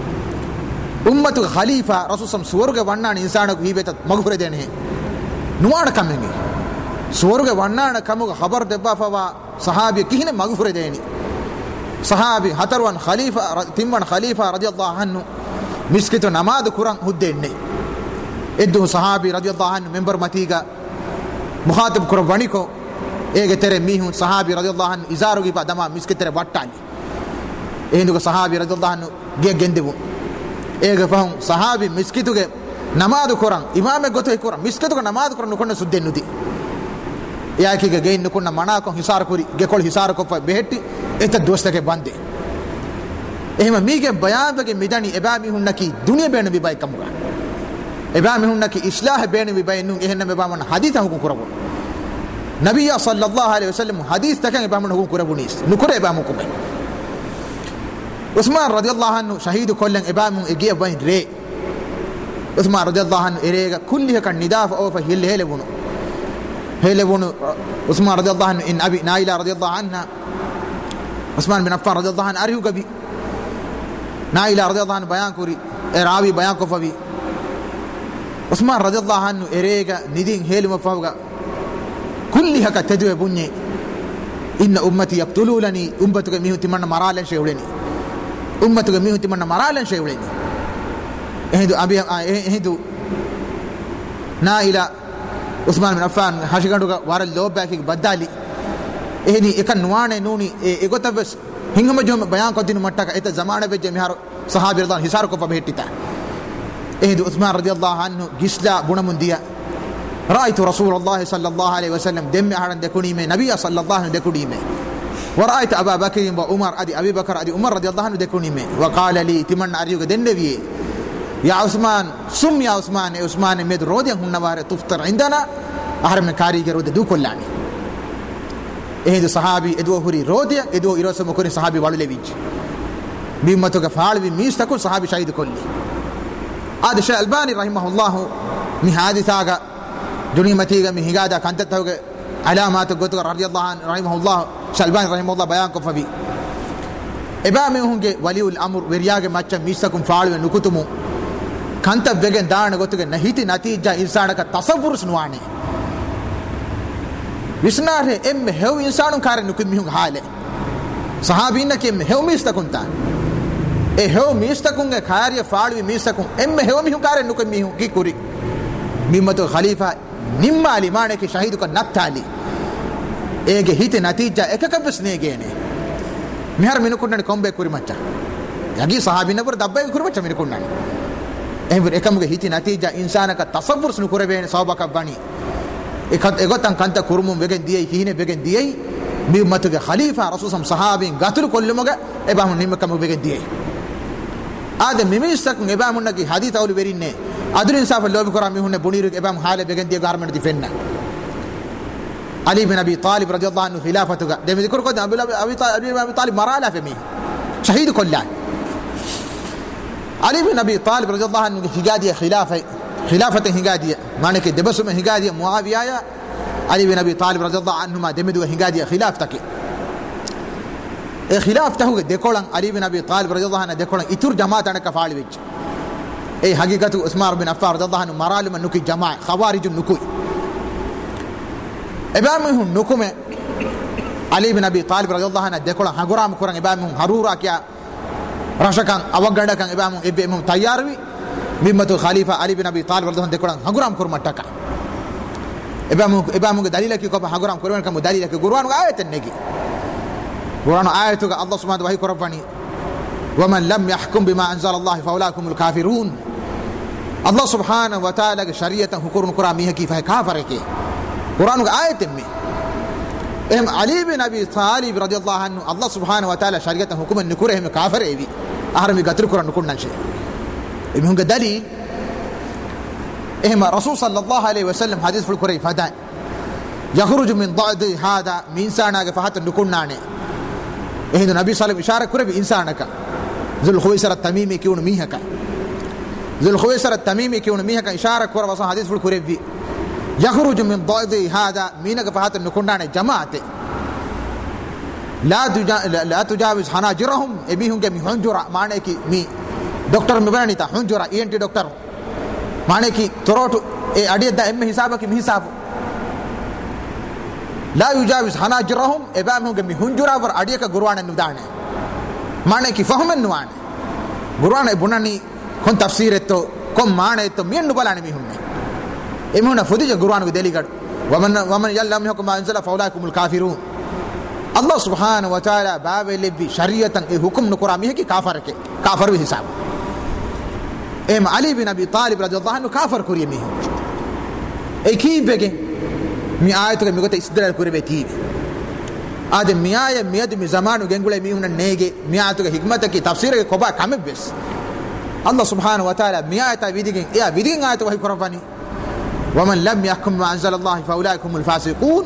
ummatu khalifa rasul sam suwarga wannana insana ku hibeta magfure dene nuwana kamenge suwarga wannana kamuga khabar debba fawa sahabi kihine magfure dene sahabi hatarwan khalifa timman khalifa radiyallahu anhu miskitu namaz quran huddenne eddu sahabi radiyallahu anhu member matiga mukhatib qur'ani ko ege tere mihun sahabi radiyallahu anhu izaru gi padama miske tere wattani ehindugo sahabi radiyallahu anhu ge gendebu ege fahum sahabi miskituge namaz quran imame goto quran miskituge namaz quran nukonna suddennudi yakige ge nukonna mana ko hisar kuri ge kol hisar ko behetti eta dostake bande ehma mige bayange midani eba mihunnaki duniya benu bi bay kamuga eba mihunnaki islah benu bi bay nun ehenna me bamana haditha hukum kurabo Nabiya sallallahu alaihi wasallam hadith takan ibamun hukum kurabunis nukure ibamu kume Uthman radiyallahu anhu shahidu kollan ibamun egiya bain re Uthman radiyallahu anhu erega kulli kan nidaf aw fa hil helebunu helebunu Uthman radiyallahu anhu in abi Naila radiyallahu anha Uthman bin Affan radiyallahu anhu arihu gabi Naila radiyallahu anhu bayan kuri erawi bayan ko fawi Uthman radiyallahu anhu erega nidin heluma fawga kulli haka tadwe bunye inna ummati yaqtuluni ummatuka mihunti man maralan shewleni ummatuka mihunti man maralan shewleni ehdu abi ehdu naila Uthman bin Affan hashiganduga waral lobaki badali ehni ekan nuane nuni egotabes hingama jom bayan ko dinu mattaka eta zamana be jemihar sahabi radhiyallahu hisar ko pabettita ehdu Uthman radiyallahu anhu gisla bunamundiya رأيت رسول الله صلى الله عليه وسلم دم أحد دكوني من نبي صلى الله عليه دكوني من ورأيت أبا بكر وعمر أدي أبي بكر أدي عمر رضي الله عنه دكوني من وقال لي تمن أريوك دنبي يا عثمان سم يا عثمان يا عثمان مد رودي هن نوار تفطر عندنا أحرم كاري جرود دو كلاني إيه دو صحابي إدو هوري رودي إدو إيروس مكوني صحابي والو لبيج بيمتو كفال بميس تكون صحابي شاهد كلي هذا الشيء الباني رحمه الله من هذه ثاقة دنيا متيجا من هجادة كانت تهوج علامات قطر رضي الله عنه رحمه الله شلبان رحمه الله بيان كفبي إبامه هنج ولي الأمر ورياج ما تشم ميسكم فعل ونكتمو كانت بيجن دارن قطر نهيتي نتيجة إنسان كتصور سنواني وسناره إم هو إنسان كارن نكمل ميهم حاله صحابينا كم هو ميستكون تان إيه هو ميستكون كاري فعل ميستكون إم هو ميهم كارن نكمل ميهم كي كوري ميمتو خليفة نما لمانه كي شهيد کو نتالي ايگه هيت نتيجه එකකබස් නේගේනේ මිහර මිනුකුන්නනේ කොම්බේ කුරි මච්චා යගී සහාබි නබර දබ්බේ කුරි මච්චා මිනුකුන්නනේ එහෙම එකමුගේ හිත නතිජා ඉන්සානක තසවුර් සුනු කරවේනේ සවබක බණි එකත් එගොතන් කන්ත කුරුමුම් වෙගෙන් දියයි කිහිනේ වෙගෙන් දියයි මිමතුගේ ඛලීෆා රසූසම් සහාබින් ගතුරු කොල්ලමුගේ එබාමු නිමකම වෙගෙන් දියයි ආද මිමිස්සක් එබාමුන්නගේ හදීත අවුලු වෙරින්නේ adul insaf lobi kora mi hunne buniru ebam hale begen die garment di fenna Ali bin Abi Talib radiyallahu anhu khilafatuga de mi dikur ko Abi Abi Talib marala femi shahid kullan Ali bin Abi Talib radiyallahu anhu higadiya khilafa khilafata higadiya manake debasu me higadiya Muawiya ya Ali bin Abi Talib radiyallahu anhu ma demidu higadiya khilaftake e khilaftahu dekolan Ali bin Abi Talib radiyallahu anhu dekolan itur jamaat anaka faali vech e hagigatu Usman bin Affan radiyallahu anhu maralum nuki jamaa khawarij nuku ebamihun nukume Ali bin Abi Talib radiyallahu anhu dekolan haguram kuran ebamihun harura kya rashakan awaganda kan ebamihun ebemihun tayyarwi mimmatul khalifa Ali bin Abi Talib radiyallahu anhu dekolan haguram kurmataka ebamu ebamu dalila ki ko haguram kurman kam dalila ki qur'an ayatan negi qur'an ayatu ga Allah subhanahu wa ta'ala korabani wa man lam yahkum bima anzala Allah fa ulaikumul kafirun Allah subhanahu wa ta'ala ga shariatan hukurun qur'an mi ki fa kafare ki qur'an ga ayatan mi em Ali bin Abi Talib radiyallahu anhu Allah subhanahu wa ta'ala shariatan hukuman nikure hem kafare evi aharmi gatir qur'an kunnan shay em hunga dalil إهما رسول صلى الله عليه وسلم حديث في الكري فدا يخرج من ضعد هذا من إنسانك فحتى نكون ناني إهما النبي صلى الله عليه وسلم إشارة كري بإنسانك ذو الخويسر التميمي كيون ميهك ذو الخويسر التميمي كيون ميهك إشارة كري وصل حديث في الكري في يخرج من ضعد هذا منك فحتى نكون ناني جماعة لا لا تجاوز حناجرهم إبيهم كمي حنجرة معنى كي مي دكتور مبراني تا حنجرة إيه أنت دكتور माने कि तरोट ए अडिय the M हिसाब की हिसाब ला युजाविज हनाजरहुम एबाम हो गमी हुंजुरा वर अडिय का गुरवाने नुदाने माने कि फहमन नुआने गुरवाने बुनानी कोन तफसीर तो कोन माने तो मियन नुबलाने मी हुन्ने एमुना फुदिज गुरवान को देलीगड वमन वमन यल्लम यकुम अंजला फौलाकुमुल काफिरून अल्लाह सुब्हानहु व तआला बाबे लेबी शरीयतन ए हुकुम नुकुरा मी है कि काफर के काफर भी हिसाब em Ali bin Abi Talib radiyallahu anhu kafir kuriye mi e ki bege mi ayatu ke mi gote istidlal kuribe ti ade mi aya mi ade mi zamanu gengule mi hunna nege mi ayatu ke hikmata ki tafsir ke koba kamebes Allah subhanahu wa ta'ala mi ayata vidigen ya vidigen ayatu wahi korafani wa man lam yahkum ma anzala Allah fa ulaikumul fasiqun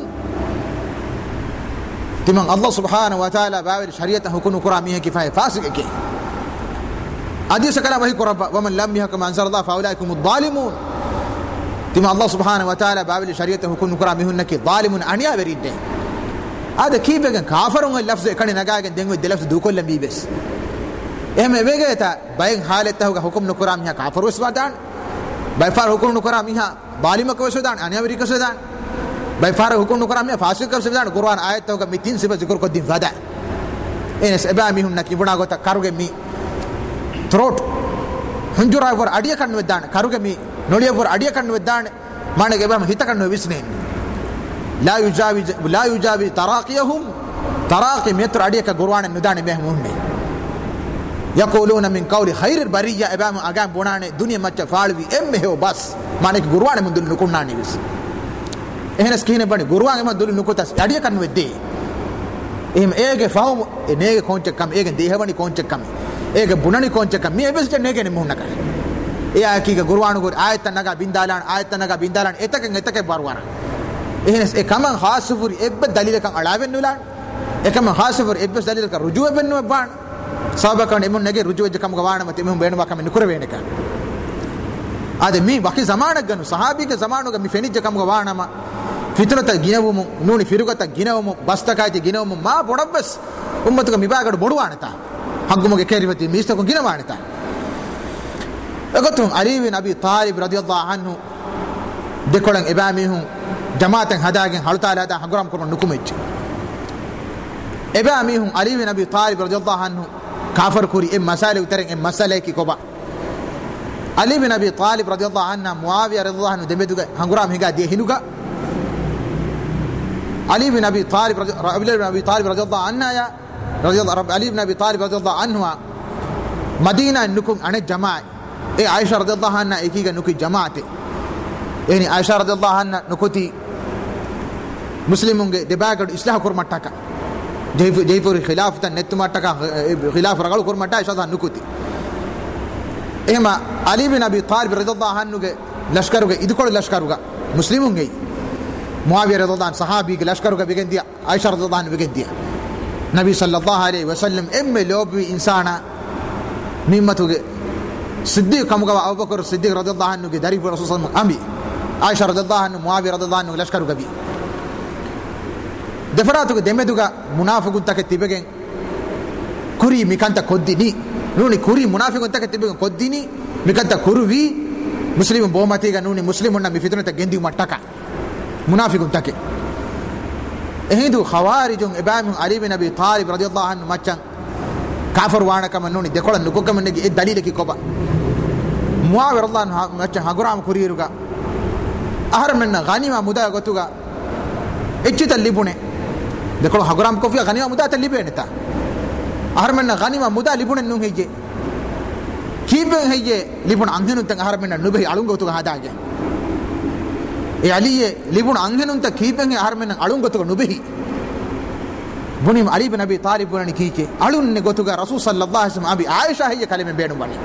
timan Allah subhanahu wa ta'ala baawir shariatan hukunu kurami ki fa fasik ke حديث كلام وهي كرب ومن لم يحكم أنزل الله فأولئك هم الظالمون تما الله سبحانه وتعالى بابل شريعته كن كرامهن كي ظالم أنيا بريد هذا كيف بيجن كافرون اللفظ كان نجاعن دينغو اللفظ دوكول لم يبس إهم بيجي تا باين حالته حكم نكرامها كافر وسودان بايفار حكم نكرامها ظالم كوسودان أنيا بريد كوسودان بايفار حكم نكرامها فاسق كوسودان قرآن آياته كميتين سبب ذكر قديم فدا إنس إبامهم نكي بنا قطع كاروجي مي throat hunjura vor adiya kannu veddana karuge mi noliya vor adiya kannu veddana manege bam hita kannu visne la yujawi la yujawi taraqiyahum taraqi metr adiya ka gurwane nudane mehmunne yaquluna min qawli khairil bariyya ebam agam bonane dunya macha falwi emme ho bas manege gurwane mundul nukunnani vis ehnes kine bani gurwane mundul nukutas adiya kannu vedde ehm ege faum enege konche kam ege dehawani konche kam ege bunani konche kam mi ebes je nege ne muhna kar e aki ga gurwanu go ayatan naga bindalan ayatan naga bindalan etaken etake barwara ehnes e kaman khasufur ebbe dalil kan alawen nulan e kaman khasufur ebbe dalil kan rujuu bennu ban sabakan emun nege rujuu je kam gawana mate mum benu bakam nukure wene kan ade mi baki zamana ganu sahabi ke zamanu ga mi feni je kam gawana ma fitrata ginawum nuni firugata ginawum bastakaati ginawum ma bodabbas ummatuga mibagadu boduwanata haggumuge kerivati mistako ginawanata egotum Ali bin Abi Talib radiyallahu anhu dekolan ebamihun jamaatan hadagen halutaala da haguram kurun nukumech ebamihun Ali bin Abi Talib radiyallahu anhu kafir kuri em masale utaren em masale ki koba Ali bin Abi Talib radiyallahu anhu Muawiya radiyallahu anhu demeduga haguram higa de hinuga Ali bin Abi Talib radiyallahu bin Abi Talib radiyallahu anhu ya radiyallahu Ali bin Abi Talib radiyallahu anhu Madina nukum ane jamaa e Aisha radiyallahu anha ekiga nuki jamaate yani Aisha radiyallahu anha nukuti muslimunge debagadu islah kurmattaka jaypur khilafatan nettumattaka khilaf ragal kurmatta Aisha nukuti එහෙම අලි බින් අබී තාලිබ් රදියල්ලාහු අන්හුගේ ලෂ්කරුගේ ඉදකොළ ලෂ්කරුගේ මුස්ලිමුන්ගේ මුආවියා රදියල්ලාහු අන්හු සහාබීගේ ලෂ්කරුගේ වෙගෙන්දියා ආයිෂා රදියල්ලාහු අන්හු වෙගෙන්දියා නබි සල්ලල්ලාහු අලයිහි වසල්ලම් එම්මෙ ලෝබි ඉන්සාන මිම්මතුගේ සිද්දීක් කමුගව අබූබකර් සිද්දීක් රදියල්ලාහු අන්හුගේ දරිප රසූල් සල්ලල්ලාහු අම්බි ආයිෂා රදියල්ලාහු අන්හු මුආවියා රදියල්ලාහු අන්හු ලෂ්කරුගේ බි දෙෆරාතුගේ දෙමෙදුගේ මුනාෆිකුන් තක තිබෙගෙන් ಕುರಿ ಮಿಕಂತ ಕೊದ್ದಿನಿ ನೂನಿ ಕುರಿ ಮುನಾಫಿಕ್ ಅಂತ ಕತ್ತಿಬೆ ಕೊದ್ದಿನಿ ಮಿಕಂತ ಕುರುವಿ ಮುಸ್ಲಿಮ್ ಬಹುಮತಿಗ ನೂನಿ ಮುಸ್ಲಿಮನ್ನ ಮಿ ಫಿತನತ ಗೆಂದಿ ಮಟ್ಟಕ ಮುನಾಫಿಕ್ ಅಂತಕೆ ಎಹಿಂದು ಖವಾರಿಜುಂ ಇಬ್ರಾಹಿಂ ಅಲಿ ಬಿನ್ ಅಬಿ ತಾಲಿಬ್ ರದಿಯಲ್ಲಾಹು ಅನ್ಹು ಮಚ್ಚಂ ಕಾಫರ್ ವಾಣಕಮ ನೂನಿ ದೆಕೊಳ ನುಕೊಕಮನ್ನೆಗೆ ಎ ದಲೀಲಕಿ ಕೊಬ ಮುಆವಿಯ ರದಿಯಲ್ಲಾಹು ಅನ್ಹು ಮಚ್ಚಂ ಹಗುರಾಮ ಕುರಿರುಗ ಅಹರಮೆನ್ನ ಗನಿಮಾ ಮುದಾ ಗೊತುಗ ಎಚ್ಚಿತ ಲಿಬುನೆ ದೆಕೊಳ ಹಗುರಾಮ ಕೊಫಿಯ ಗನಿಮಾ ಮುದಾ ತ ಲಿಬೆನೆತ අහරමන්න ගනිම මුදා ලිබුණෙන් නුන් හෙජ්ජේ කීපෙන් හෙජ්ජේ ලිබුණ අංගෙනුන්ත අහරමන්න නුබෙහි අලුංගොතුක හදාගේ ඒ අලියේ ලිබුණ අංගෙනුන්ත කීපෙන් අහරමන්න අලුංගොතුක නුබෙහි බුනිම අලි බින් අබී තාලිබ් වරණි කීකේ අලුන්නේ ගොතුක රසූල් සල්ලල්ලාහු අලයිහි වසල්ලම් අබි ආයිෂා හෙජ්ජේ කලෙමෙ බේණු වනි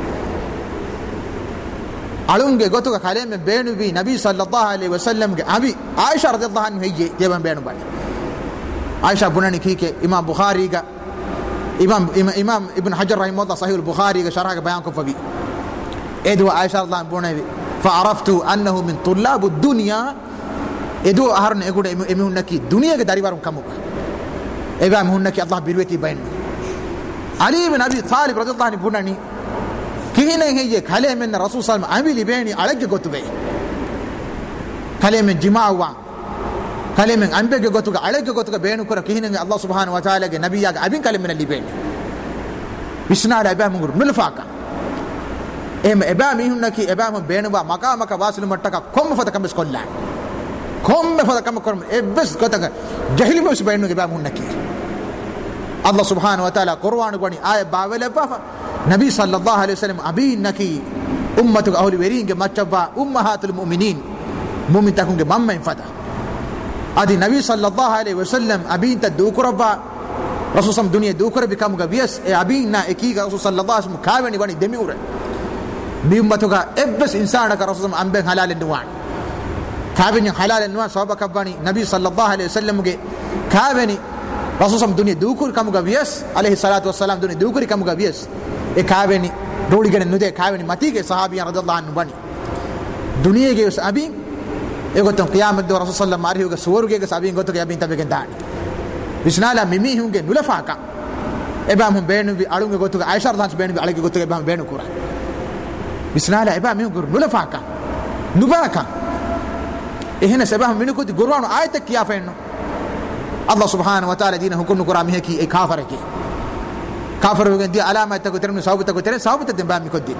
අලුන්ගේ ගොතුක කලෙමෙ බේණු වී නබි සල්ලල්ලාහු අලයිහි වසල්ලම්ගේ අබි ආයිෂා රදියල්ලාහු අන්හා හෙජ්ජේ ජෙබන් බේණු වනි ආයිෂා බුනනි කීකේ ඉමාම් බුඛාරීගා إمام إمام ابن حجر رحمه الله صحيح البخاري شرح بيان كفبي إدو عائشة الله بوني فعرفت أنه من طلاب الدنيا إدو أهرن يقول إمهم نكي دنيا كداري بارم كموكا إمام هنكي الله بيروتي بين علي بن أبي طالب رضي الله عنه بوني كهنا هي كلام من الرسول صلى الله عليه وسلم عملي بيني على جوتبي كلام من جماعة وان كلام أنبياء جوتوك على جوتوك بينو كرا كهين الله سبحانه وتعالى نبيك أبين كلام من اللي بين بسنا على أباه مغر نلفاكا إم أباه ميهم نكي أباه بينو با مكا مكا واسل مرتكا كم فتكم بس كلان كم فتكم كرم بس كتك جهلي بس بينو أباه مهم نكي الله سبحانه وتعالى قرآن قواني آية باولا بافا نبي صلى الله عليه وسلم أبين نكي أمتك أهل ورين ما تشبه أمهات المؤمنين مؤمن تكون مما ينفتح ادي نبي صلى الله عليه وسلم ابين تدوكربا رسول صم دنيا دوكر بكم غبيس ابين نا اكيغا رسول صلى الله عليه وسلم كاوني بني دميور بيمتوغا ابس انسان کا رسول صم انبه حلال النوان كاوني حلال النوان صحابه بني نبي صلى الله عليه وسلم کے كاوني رسول صم دنيا دوكر كم غبيس عليه الصلاه والسلام دنيا دوكر كم غبيس اي كاوني روڑی گن ندے كاوني متي کے صحابیان رضی اللہ عنہ بني دنيا کے اس ابين ඒගොතන් ඛියාමත් දෝ රසූල් සල්ලල්ලාහු අලයිහි වසල්ලම් සුවර්ගයේ සාබින් ගොතක යබින් තබෙකෙන් දානි විස්නාලා මිමි හුන්ගේ නුලෆාකා එබාම බේනු වි අලුන්ගේ ගොතක ආයිෂා රදාන්ස් බේනු වි අලගේ ගොතක එබාම බේනු කුරා විස්නාලා එබාම මිහු ගුරු නුලෆාකා නුබරකා එහෙන සබහම මිනු කුති ගුරුවාන ආයත කියා ෆෙන්නු අල්ලාහ් සුබ්හානහු වතාලා දීන හුකුම් කුරා මිහකි ඒ කාෆරකි කාෆර වගේ දී අලාමත තක තරම සෞබත ක තරම සෞබත දෙම් බාමි කොද්දී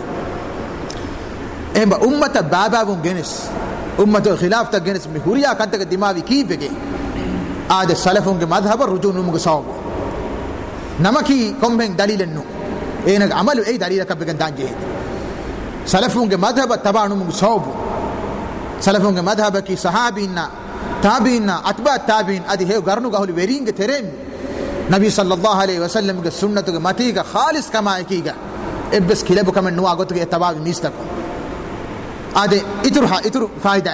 එම්බ උම්මත බාබාවුන් ගෙනස් أمة الخلاف تجنس مهوريا كانت دماغي كيف بيجي عاد السلفون کے مذهب الرجوع نمو صواب نمكي كم بين دليل النو إنك عملوا أي دليل كبيرن دانجه سلفون کے مذهب تبع نمو صواب سلفون کے مذهب کی صحابينا تابعينا أتباع تابعين أدي هيو غرنو قهول ويرين کے ترين نبي صلى الله عليه وسلم کے سنت کے متي کا خالص كما كيگا ابس كلبو كمن نو اگوت کے تبع ميستكو ade itruha itru faida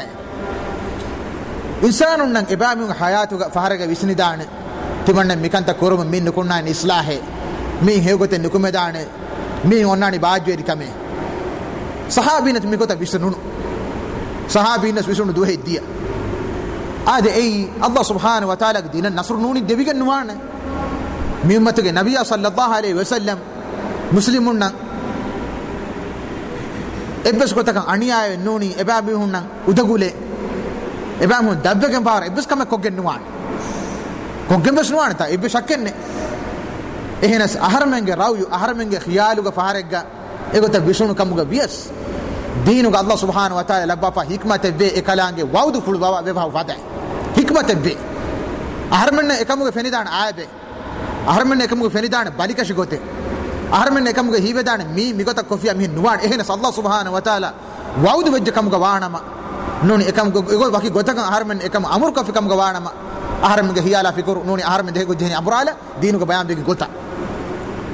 insanun nan ibamu hayatuga faharaga visnidane timanna mikanta korum min nukunna ni islahe min hegote nukumedane min onnani baajwedi kame sahabinat mikota visnunu sahabinat visnu duhe dia ade ei Allah subhanahu wa ta'ala dinan nasr nuni devigen nuwane mi ummatuge nabiyya sallallahu alaihi wasallam muslimun nan එබ්බස් කොටක අනියාය නෝනි එබා බිහුන්න උදගුලේ එබා මු දබ්බකම් පාර එබ්බස් කම කොගෙන් නුවාන කොගෙන් බස් නුවාන තා එබ්බ ශක්කන්නේ එහෙනස් අහරමෙන්ගේ රාව්‍ය අහරමෙන්ගේ ඛියාලුගේ ෆාරෙග්ග ඒගොත විසුණු කමුග වියස් දීනුග අල්ලාහ් සුබ්හානහු වතාලා ලබ්බපා හික්මත වේ එකලාංගේ වවුදු ෆුල් බව වේවා වදයි හික්මත වේ අහරමෙන් එකමුග ෆෙනිදාන ආයබේ අහරමෙන් එකමුග ෆෙනිදාන බලිකෂ ගොතේ අහරමෙන් එකමුග හීවදාන මී මිගත කොෆියා මී නුවාන එහෙනස් අල්ලාහ් සුබ්හානහු වතාලා වවුදු වෙජ්ජ කමුග වානම නෝනි එකමුග ඒගොල් වකි ගොතක අහරමෙන් එකම අමුර් කොෆි කමුග වානම අහරමෙන්ගේ හියාලා ෆිකුරු නෝනි අහරමෙන් දෙහෙ ගොජ්ජෙනි අබුරාලා දීනුග බයම් දෙක ගොත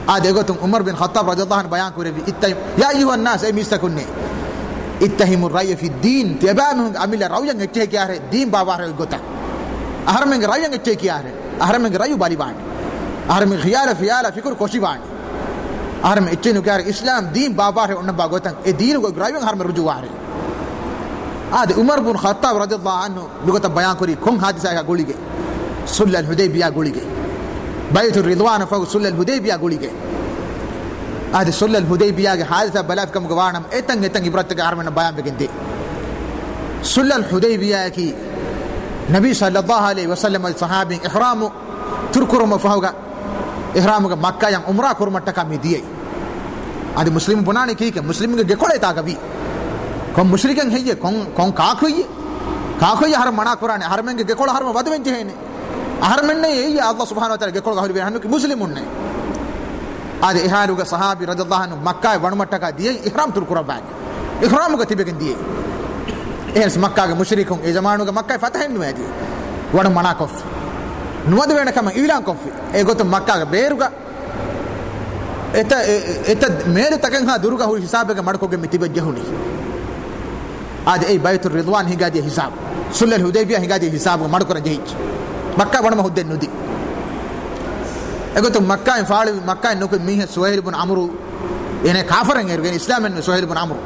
ade gotum Umar bin Khattab radhiyallahu anhu bayan kurevi ittahim ya ayuha an-nas ay mistakunne ittahimu ar-ra'y fi ad-din tibamu amila rawyan ecche kiyare din babare gota aharmen rawyan ecche kiyare aharmen rayu baliban aharmen khiyala fiyala fikr koshiban aharmen ecche nu kiyare islam din babare onna bagotan e din go rawyan aharmen rujuware ade Umar bin Khattab radhiyallahu anhu bigota bayan kuri kon hadisa ka golige sulh al-Hudaybiyah golige bayt ar-ridwan fa sulh al-Hudaybiyah golige ade sulh al-Hudaybiyah ge hadisa balaf kam gwanam etan etan ibrat ga armen bayan begindi sulh al-Hudaybiyah ki nabi sallallahu alaihi wasallam al-sahabi ihram turkurum fawga ihram ga makkah yang umrah kurmatta ka midiye ade muslim bunani ki ke muslim ge gekole ta gabi kon mushrikan heye kon kon kaakoye kaakoye har mana qur'ane har menge gekol har wad men jehene har menne ye Allah subhanahu wa taala gekol gahri hanu ki muslimun ne ade ihalu ga sahabi radhiyallahu anhu makkah wanumatta ka diye ihram tur qurban ihram ga tibegen diye ehs makkah ga mushrikun e zamanu ga makkah fatahen nu adi wad mana kof nuwad wena kama ilan kof e gotum makkah ga beruga eta eta mere taken ha duruga hu hisabe ga madko ge mitibe jehuni ade ay baytur ridwan hingadi hisab sulh al-Hudaybiyah hingadi hisab madkora jehij makkah wanama hudden nudi egoto makkah en faali makkah en nokko mihe Suhail ibn Amr ene kafiren ergen islam en Suhail ibn Amr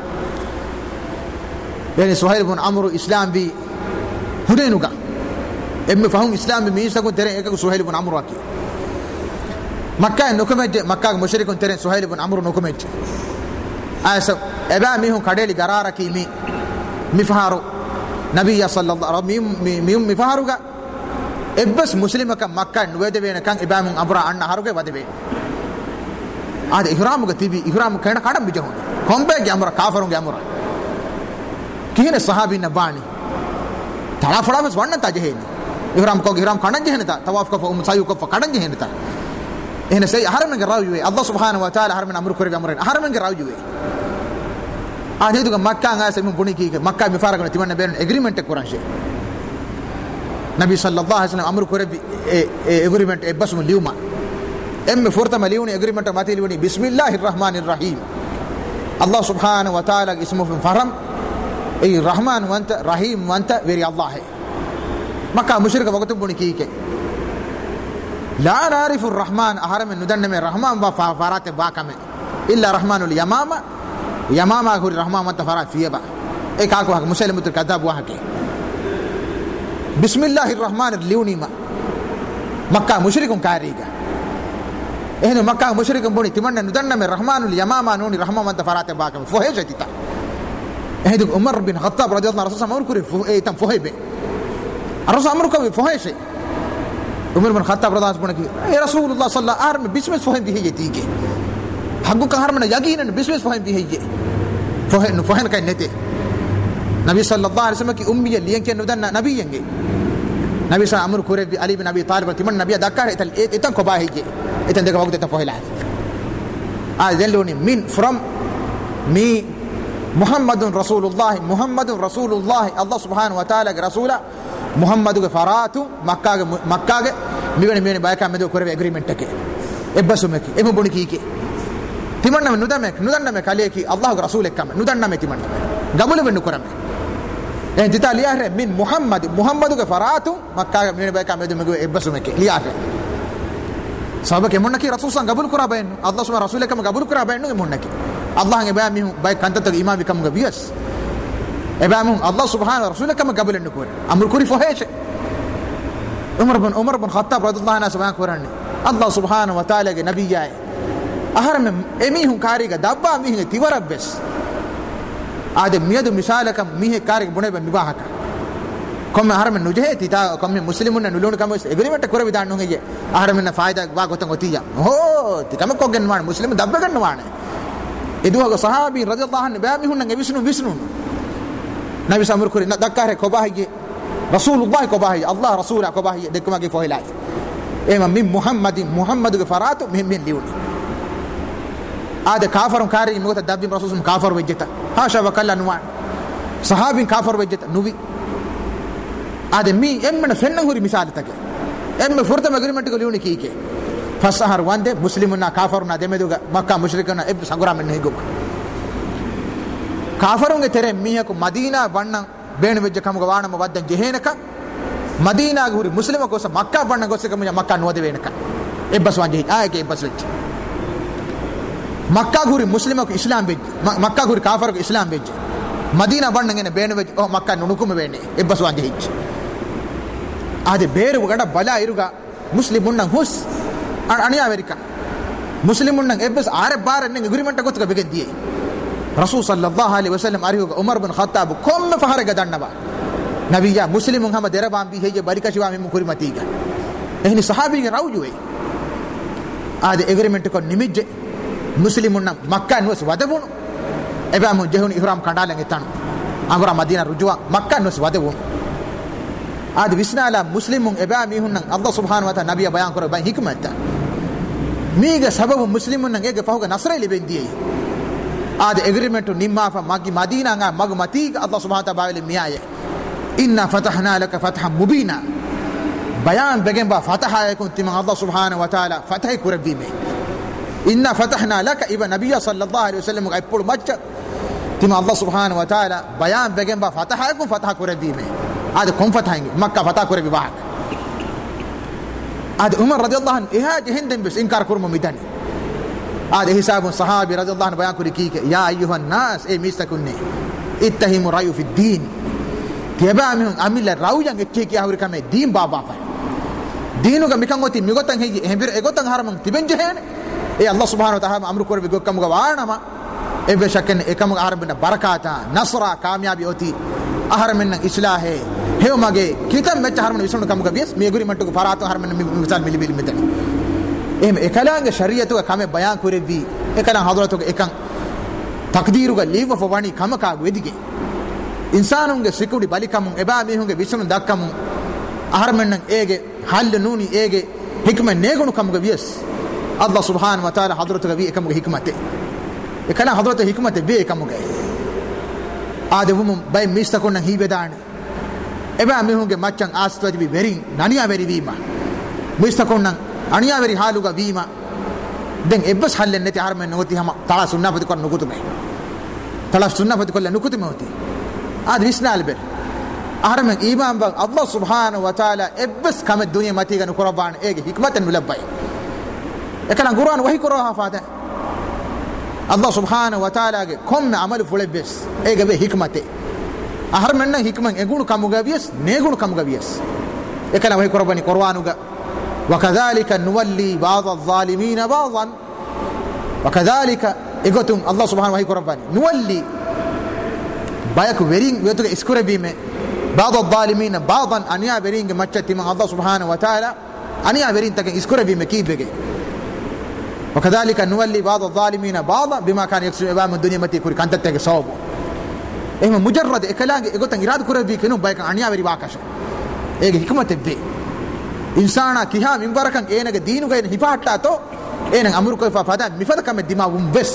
ene Suhail ibn Amr islam bi hudenuga emme fahum islam bi mi sago tere ekko Suhail ibn Amr aki makkah en nokko medde makkah ge mushrikun tere Suhail ibn Amr nokko medde asa eba mi hon kadeli garara ki mi mifaharu nabiyya sallallahu alaihi wasallam mifaharuga ebbas muslimaka makkah nuwede vena kan ibamun abra anna haruge wadeve ade ihramuga tibi ihram kana kadam bijahon kombe ge amra kafirun ge amra kihene sahabi na bani tala falawas wanna ta jehene ihram ko ihram kanan jehene ta tawaf ko um sayu ko kanan jehene ta ehne sei haram ge rawjuwe Allah subhanahu wa taala haram amru kore ge amra haram ge rawjuwe ade duga makkah ngase mun buni ki makkah mi faragana timanna ben agreement ek kuranche nabi sallallahu alaihi wasallam amru kore e agreement e basum liuma emme forta maliuni agreement mati liuni bismillahir rahmanir rahim Allah subhanahu wa taala ismu faram ay rahman wa anta rahim wa anta veri Allah hai makkah mushrika waqtu buni ki ke la na'rifu ar-rahman aharam nudanna me rahman wa farate ba kame illa rahmanul yamama yamama ghuri rahman wa tafarat fiba e ka ko muslimatul kadab wa hake bismillahir rahmanir liunima makkah mushrikun kariga ehne makkah mushrikun boni timanna nudanna me rahmanul yamama nuni rahman wa tafarat ba kame fohe jatita ehne Umar bin Khattab radhiyallahu anhu rasul amur kure fohe tam fohe be rasul amur ko fohe she Umar bin Khattab radhiyallahu anhu ya rasulullah sallallahu alaihi wasallam bismillah fohe bihi yetige hagu ka harmana yaqinan bismillah fohe bihi ye fohe no fohe kan nete nabi sallallahu alaihi wasallam ki ummiya liyan ke nudanna nabiyenge nabi sa amur kure bi Ali bin Abi Talib timan nabiy dakar etal etan ko ba hije etan daga waqt ta fohe la ah dalluni min from mi muhammadun rasulullah muhammadun rasulullah Allah subhanahu wa ta'ala ge rasula muhammadu ge faratu makkah ge makkah ge miwene miwene bayka medo kore agreement ke ebbasumeki emu boni ki ke timanna nudamek nudanna me kale ki Allah ge rasul ekam nudanna me timanna gabule bennu korame en tita liyahre min muhammad muhammadu ge faratu makkah ge miwene bayka medo mego ebbasumeki liyahre sabake monnaki rasul san gabul kora bayen Allah subhanahu rasul ekam gabul kora bayen monnaki Allah nge bay mi bay kantata imam bikam ge bias ebamu Allah subhanahu rasul ekam gabul ennu kore amr kuri foheche Umar bin Umar bin Khattab radhiyallahu anhu subhanahu korani Allah subhanahu wa taala ge nabiyya aharam emi hun kariga dabba mi hin tiwarabbes ade miyadu misalakam mi he kariga bune ben nibahaka komme aharam nujhe ta komme muslimun nulun kam agreement kore vidan nu heye aharam na faida wa gotan gotiya ho tikam ko gen wan muslim dabba gen wan eduga sahabi radhiyallahu anhu ba mi hun nge visnu visnu nabi samur kore dakare ko bahiye rasulullah ko bahiye Allah rasul ko bahiye dekuma ge fohilai ema min muhammadin muhammadu ge faratu min min liuni ade kafarun kari mota dabbi rasul kafar wejeta hasha wa kallan wa sahabin kafar wejeta nuvi ade mi emmana fenna huri misal take emme furta agreement ko liuni kike fasahar wande muslimuna kafaruna demeduga makka mushrikuna eb sangura men higuma kafarunge tere mihaku madina bannan beenu vejja kamuga waanama waddan jehenaka madina guri muslima kosa makka bannan gosse kamuja makka node venaka ebbas wanje ayake ebbas vejja makka guri muslima ko islam vejja makka guri kafar ko islam vejja madina bannan ene beenu vejja oh makka nunukum vene ebbas wanje hich ade beru gada bala iruga muslimunna hus ani amerika muslimunna ebbas are bar nen agreement gotuga begediye rasul sallallahu alaihi wasallam arihuga umar bin khattab komme faharaga dannaba nabiya muslimun hama derabam bi heje barikashiwa mem kurimatiga ehni sahabiga rawjuwe ade agreement ko nimijje muslimunna makka nus wadabunu ebamu jehun ihram kandalan etanu angura madina rujwa makka nus wadabunu ade visnala muslimun ebami hunnan allah subhanahu wa taala nabiya bayan koro ban hikmata miga sababu muslimunna ege fahuga nasra libendiye ade agreement nimma fa magi madina nga mag matiga allah subhanahu wa taala bawle miyaye inna fatahna laka fathan mubina bayan begen ba fataha yakun tim allah subhanahu wa taala fatah kurabime inna fatahna laka iba nabiyya sallallahu alaihi wasallam ay pul macca tim allah subhanahu wa taala bayan begen ba fataha yakun fatah kurabime ade kon fatahange makka fatah kurabi ba ade umar radiyallahu anhu ihaje hinden bis inkar kurmu midani ade hisabun sahabi radiyallahu anhu bayan kuri kike ya ayyuhan nas e mistakunni ittahimu rayu fi din kebamihun amilla rawyan ekke ki ahuri kame din baba fa dinuga mikangoti migotan hegi hembir egotan haramon tibenje hene e allah subhanahu wa taala amru korbi gokkamuga waanama ebe shakken ekam arabina barakata nasra kamyabi oti aharamen islahe hewmage kitam mecca harman visunu kamuga bies me agreement ko faratu harman misal mili mili metani em ekalange shariyatu kame bayan kurevi ekala hadratu ekan takdiruga leave of wani kamaka wedige insanunge security balikamun eba mehunge visunu dakkamun aharmen ege hal nuni ege hikma negunu kamuga bies allah subhanahu wa taala hadratu bi ekamuga hikmate ekala hadratu hikmate be ekamuga adevum bay mistakonna hibedan eba mehunge maccan astwadi bi verin naniya veri vima mistakonna aniya veri haluga vima den ebbas hallen neti harmen noti hama tala sunna pati kon nukutume tala sunna pati kolle nukutume hoti ad visnal ber harmen iman ba allah subhanahu wa taala ebbas kam dunya matiga nu qurban ege hikmatan mulabbay ekana qur'an wahi quraha fata allah subhanahu wa taala ge kom amal fulebes ege be hikmate harmen na hikman egunu kamuga bies negunu kamuga bies ekana wahi qurbani qur'anuga وكذلك نولي بعض الظالمين بعضا وكذلك اغتم الله سبحانه وتعالى قرباني نولي بايك ويرين ويتو اسكور بيمه بعض الظالمين بعضا انيا ويرين مچتي من الله سبحانه وتعالى انيا ويرين تك اسكور بيمه كي بيگه وكذلك نولي بعض الظالمين بعضا بما كان يكسب امام الدنيا متي كوري كانت تك صوب ايما مجرد اكلاغ اغتن اراد كور بي كنو بايك انيا ويري واكش ايگه حکمت بي insana kiha minbarakan enage diinuga en hipatta to enen amru ko fa fada mifada kam dima um bes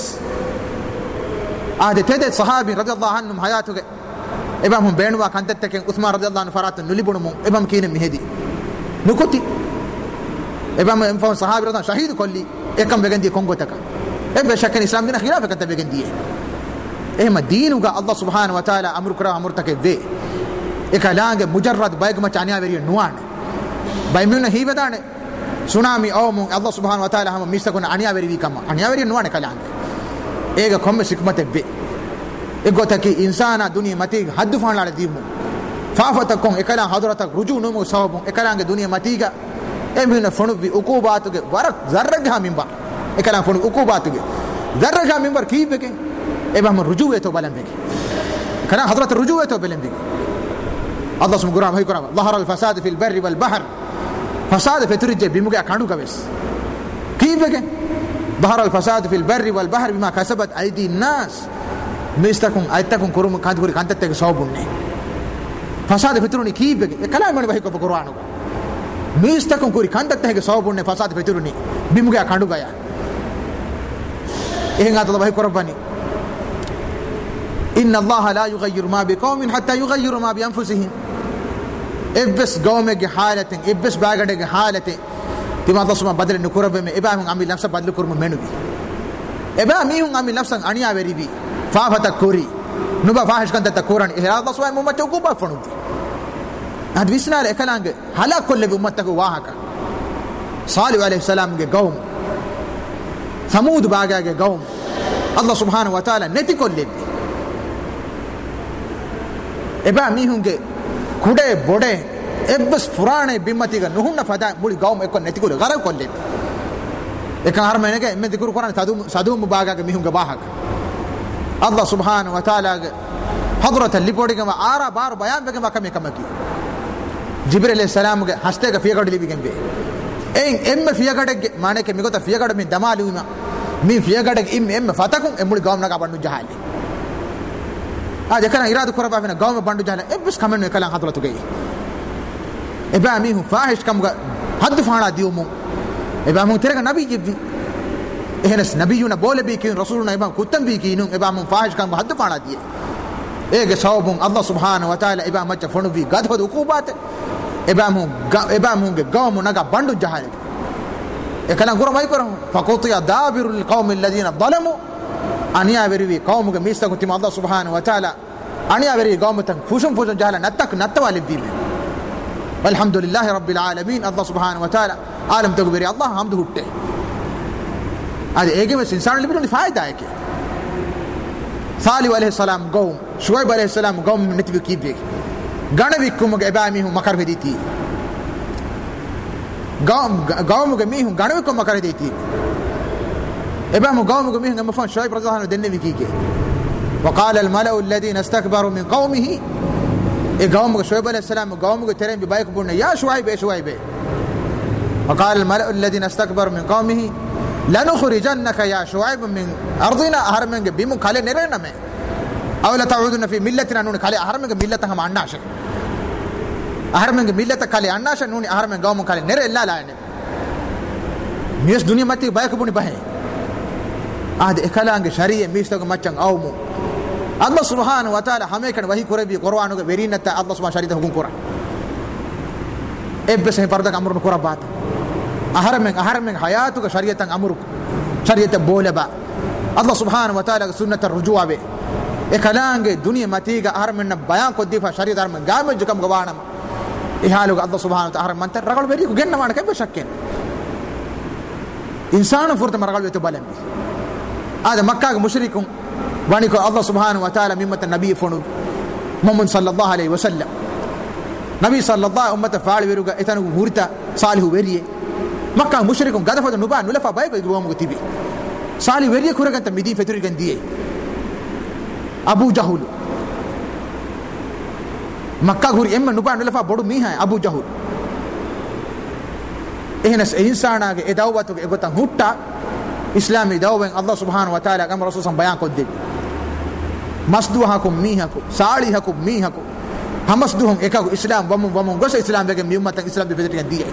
ade tede sahabi radiyallahu anhum hayatuge ebam hum beenwa kantatte ken usman radiyallahu anhu farat nulibunu mum ebam kine mihedi nukuti ebam em fa sahabi radiyallahu shahid kolli ekam begandi kongotaka ebe shakkan islam dina khilafa kanta begandi ehma diinuga allah subhanahu wa taala amru kara amurtake ve ekalange mujarrad baygma chaniya veri nuwan baymuna hibadane tsunami awmu allah subhanahu wa taala hama mistakuna aniya veri vikama aniya veri nuwane kalange ega komme sikmate be egotaki insana dunya mati haddu fanala dimu fafata kon ekala hadratak ruju numu sawabu ekalange dunya matiga emina fonu bi ukubatuge warak zarraga minba ekala fonu ukubatuge zarraga minbar kibeke ebam ruju eto balambeke kana hadrat ruju eto balambeke allah subhanahu wa taala ظهر الفساد في البر والبحر فساد فترجه بمجا كانو كبس كيف بك ظهر الفساد في البر والبحر بما كسبت ايدي الناس مستكم ايتكم كرم كانت كوري كانت تك صوبني فساد فتروني كيف بك كلام من بهيكو قرآن مستكم كوري كانت تك صوبني فساد فتروني بمجا كانو غيا اين غات الله بهيكو رباني ان الله لا يغير ما بقوم حتى يغيروا ما بانفسهم ابس قومك حالته ابس باغدك حالته tima Allah subhanahu badal nukurave me eba hun ami nafsa badal kurmu menubi eba mi hun ami nafsan aniya veribi faafata kori nuba fahish kan ta korani eh Allah subhanahu ummat ko ba fanubi ad visnal ekalange halak kolle ummat ko wahaka salih alayhi salam ge gaum samud baga ge gaum Allah subhanahu wa ta'ala neti kolle eba mi hun ge kude bode ebbas purane bimmatiga nuhunna fada muli gaum ekko neti kolle gara kolle එක හර්මයනක එමෙ දිකුරු කරන්නේ සදුම් සදුම් භාගයක මිහුංග බාහක අල්ලාහ් සුබ්හානහු වතාලාගේ හදරත ලිපොඩිගම ආරා බාර බයන් බෙගම කම කමකි ජිබ්‍රීල් අලයිහිස් සලාම්ගේ හස්තේක ෆියකඩ ලිබිගෙන් බේ එයින් එම්ම ෆියකඩගේ මානක මිගොත ෆියකඩ මේ දමාලුම මේ ෆියකඩගේ ඉම් එම්ම ෆතකුන් එමුලි ගාම් නග බණ්ඩු ජහලි ආ දෙකන ඉරාදු කරපා වෙන ගාම් බණ්ඩු ජහල එබ්බස් කමෙන් එකලන් හදරතුගේ එබා මිහු ෆාහිෂ් කම්ග හද්ද ෆාණා දියුමු eba mun terega nabi jibbi ehnes nabiyuna bole bi kin rasuluna eba kutam bi kinun eba mun fahish kan haddu paana diye ege sawbun Allah subhanahu wa ta'ala eba macha fonu bi gadhod uqubat eba mun eba mun ge gamu naga bandu jahal ekala gura mai koram faqutiya dabirul qaumil ladina zalamu aniya verivi qaumuge mistaku tim Allah subhanahu wa ta'ala aniya verivi qaumutan fushum fushum jahala nattak nattawali bibe walhamdulillahi rabbil alamin Allah subhanahu wa ta'ala आलम तक बेरे अल्लाह हम तो हुट्टे आज एक में इंसान लिबे तो फायदा है के सालिह अलैहि सलाम गौम शुएब अलैहि सलाम गौम नतबी की बे गणविकुम के एबामी हूं मकर भेदी थी गौम गौम के मी हूं गणविकुम मकर देती थी एबाम गौम के मी हूं मफन शुएब रज़ी अल्लाह देने भी की के वقال الملأ الذين استكبروا من قومه ए गौम के शुएब अलैहि सलाम गौम के तेरे भी बाइक बोलने या शुएब शुएब وقال الملأ الذين استكبروا من قومه لنخرجنك يا شعيب من أرضنا أهرمنك بيمو خالي نرينا में أو لا تعودون في ملتنا نوني خالي أهرمنك ملتها هم عناش أهرمنك ملتها خالي عناش نوني أهرمنك قوم خالي نري لا لا يعني ميس دنيا متي بايك بوني بهي آد إكلانك شريعة ميس تك مچن أومو الله سبحانه وتعالى همه كان وحي قربي قرآنك برينتا الله سبحانه شريعة حكم قرآن إبس هي پردك أمر نقرأ بات أهرمن أهرمن حياتك شريعة أمرك شريعة بولبا الله سبحانه وتعالى سنة الرجوع به إكلانك دنيا متيجا أهرمن بيان قديفا شريعة أهرمن قامج كم قوانم إهالك الله سبحانه وتعالى أهرمن تر رجل بريك وجنة ما نكمل شكين إنسان فرت مرجل يتبلم هذا مكة مشركون وانيكو الله سبحانه وتعالى ممة النبي فنو محمد صلى الله عليه وسلم نبي صلى الله أمة فعل ويروجا إتانو هورتا صالح ويريه مكة مشركون قد فضل نبان ولا فبايك يدوم كتبي صالح ويريه كورا كنت مدين فتوري كنديه أبو جهل مكة غوري إما نبان ولا فبودو ميها أبو جهل إهنس إنسان أجا إداوته إغوتان هوتا إسلامي داوين الله سبحانه وتعالى كما رسول صلى بيان كدب مسدوهاكم ميهاكم صالحاكم ميهاكم همسدوهم إكاكو إسلام ومن ومن غش إسلام بيجي ميومة إسلام بفترة كنديه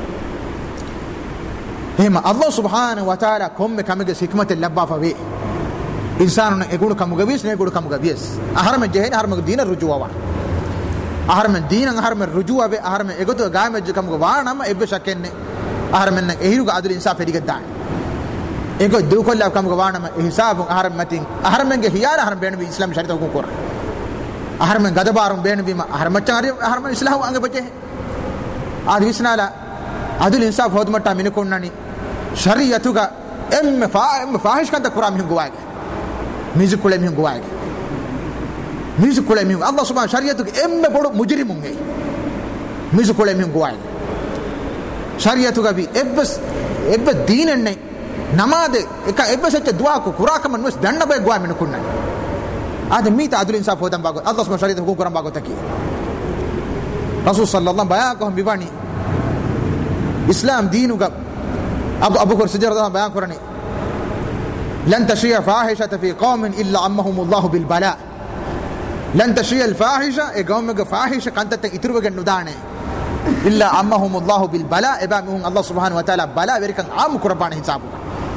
هما الله سبحانه وتعالى كم كمجة حكمة اللبا فبي إنسان يقول كم جبيس نقول كم جبيس أهرم الجهين أهرم الدين الرجوع وان أهرم الدين أهرم الرجوع به أهرم يقول تو قام كم جوان أما إبش كأنه أهرم إنك إيرو قادر إنسان في ديك الدان يقول دو كل كم جوان أما حساب أهرم متين أهرم إنك هيار أهرم بين الإسلام شريعة حكم كور أهرم غدبارم بين بيما أهرم تشاري أهرم الإسلام أنك بجه هذا يسنا لا هذا الإنسان هود متى من يكونني شريعتك إم فا إم فاحش كنت قرآن مهم قواعد ميزك كله مهم قواعد ميزك كله مهم الله سبحانه شريعتك إم بدو مجرم منعي ميزك كله مهم قواعد شريعتك بي إبس إبس دين النعي نماذج إك إبس هذا دعاء كوراك من مس دهنا بيجوا من يكونني هذا ميت عدل إنسان هودم باغو الله سبحانه شريعته حكم قرآن باغو تكي رسول صلى الله عليه وسلم بيان كهم بيباني إسلام دينك أبو أبو بكر الصديق رضي الله عنه بيان قرآني لن تشيع فاحشة في قوم إلا عمهم الله بالبلاء لن تشيع الفاحشة قومك فاحشة كانت تتروج الندانة إلا عمهم الله بالبلاء إبامهم الله سبحانه وتعالى بلاء وركان عام قربان حسابه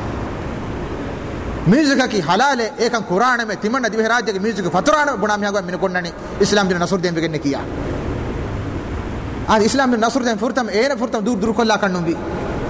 ميوزك كي حلال إيه كان قرآن में तिमन नदी बहराज के म्यूजिक फतरान बुनाम यहाँ को मैंने कोन्ना नहीं इस्लाम दिन नसुर दिन बिगड़ने किया आज इस्लाम दिन नसुर दिन फुर्तम ए न फुर्तम दूर दूर को ला करनूंगी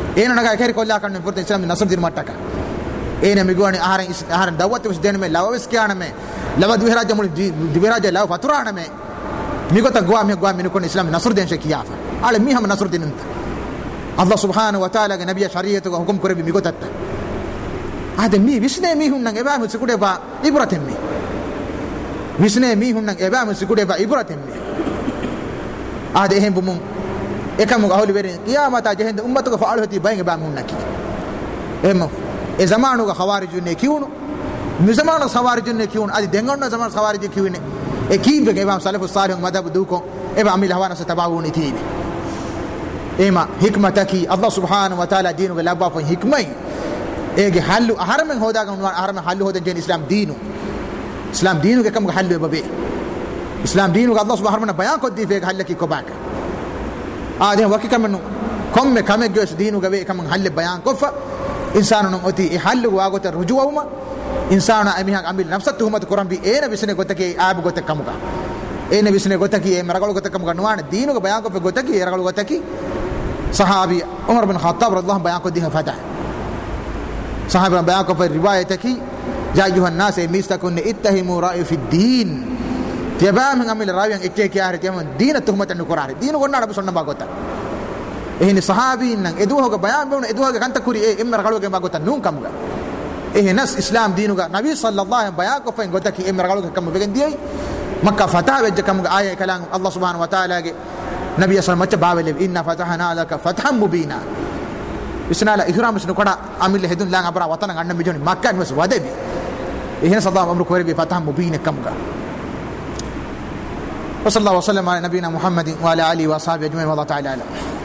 ಏನು ನಗ ಕೇರಿ ಕೊಲ್ಲ ಕಣ್ಣು ಪೂರ್ತಿ ಇಸ್ಲಾಂ ನಸರ್ ದಿನ ಮಟ್ಟಕ ಏನೇ ಮಿಗುವಣಿ ಆಹಾರ ಆಹಾರ ದವತ್ತು ವಿಸ್ ದೇನಮೆ ಲವವಿಸ್ ಕ್ಯಾಣಮೆ ಲವ ದ್ವಿರಾಜ್ಯ ಮುಳಿ ದ್ವಿರಾಜ್ಯ ಲವ ಫತುರಾಣಮೆ ಮಿಗೊತ ಗ್ವಾ ಮಿ ಗ್ವಾ ಮಿನುಕೊಂಡು ಇಸ್ಲಾಂ ನಸರ್ ದೇಶ ಕಿಯಾಫ ಆಳೆ ಮಿ ಹಮ ನಸರ್ ದಿನ ಅಂತ ಅಲ್ಲಾಹ್ ಸುಬ್ಹಾನಹು ವ ತಆಲಾಗೆ ನಬಿಯ ಶರೀಯತುಗ ಹುಕುಂ ಕೊರಬಿ ಮಿಗೊತತ್ತ ಆದೆ ಮಿ ವಿಸ್ನೆ ಮಿ ಹುಣ್ಣಂಗೆ ಎಬಾ ಮಿ ಸಿಕುಡೆ ಬಾ ಇಬ್ರತೆಮ್ಮಿ ವಿಸ್ನೆ ಮಿ ಹುಣ್ಣಂಗೆ ಎಬಾ ಮಿ ಸಿಕುಡೆ ಬಾ ಇಬ್ರತೆಮ್ಮಿ ಆದೆ ಹೆಂ ಬುಮು ekam aholi verin qiyamata jehende ummatuga faalu heti bayge bam hunnaki em e zamanu ga khawarijunne kiunu mi zamanu khawarijunne kiunu adi dengonno zamanu khawarij kiune e kibe ge bam salafus salih madhab duko e ba amil hawana satabawuni tini ema hikmataki allah subhanahu wa taala dinu ga labba fo hikmai ege hallu haramen hodaga unwan haramen hallu hoden jen islam dinu islam dinu ge kam ga hallu babe islam dinu ga allah subhanahu wa taala bayan ko di fe ga hallaki ko baka آده وقت كمنو كم كم جوش دينو قبي كم حل بيان كفا إنسانو نموتي يحل واقوت الرجوع وما إنسانو أميها عمل نفسه تهمة القرآن بي إيه نبيسني قتكي آب قتك كموكا إيه نبيسني قتكي إيه مرقلو قتك كموكا نوان دينو بيان كفا قتكي إيه رقلو قتكي صحابي عمر بن الخطاب رضي الله بيان كديها فتح صحابي بيان كفا الرواية تكي جاء أيها الناس ميستكون اتهموا رأي في الدين تبام من عمل راويان إكتيكي آهر تيمون دين التهمة النقرار دين قلنا رب سنة باقوتا إيه صحابي إنن إدوه بيان بيون إدوه كانت كوري إيه إمر غلوك باقوتا نون كمغا إيه ناس إسلام دينوغا نبي صلى الله عليه بيان كفين قوتا كي إمر غلوك كم بيجن دي مكة فتح بيجا كمغا آية كلام الله سبحانه وتعالى نبي صلى الله عليه وسلم إنا فتحنا لك فتحا مبينا إسنا لا إكرام إسنا كنا عمل هدون لان أبرا وطنا عندنا بيجون مكة نوس ودبي إيه صلى الله أمرك وربي فتحا مبينا كمغا وصلى الله وسلم على نبينا محمد وعلى آله وأصحابه أجمعين والله تعالى أعلم.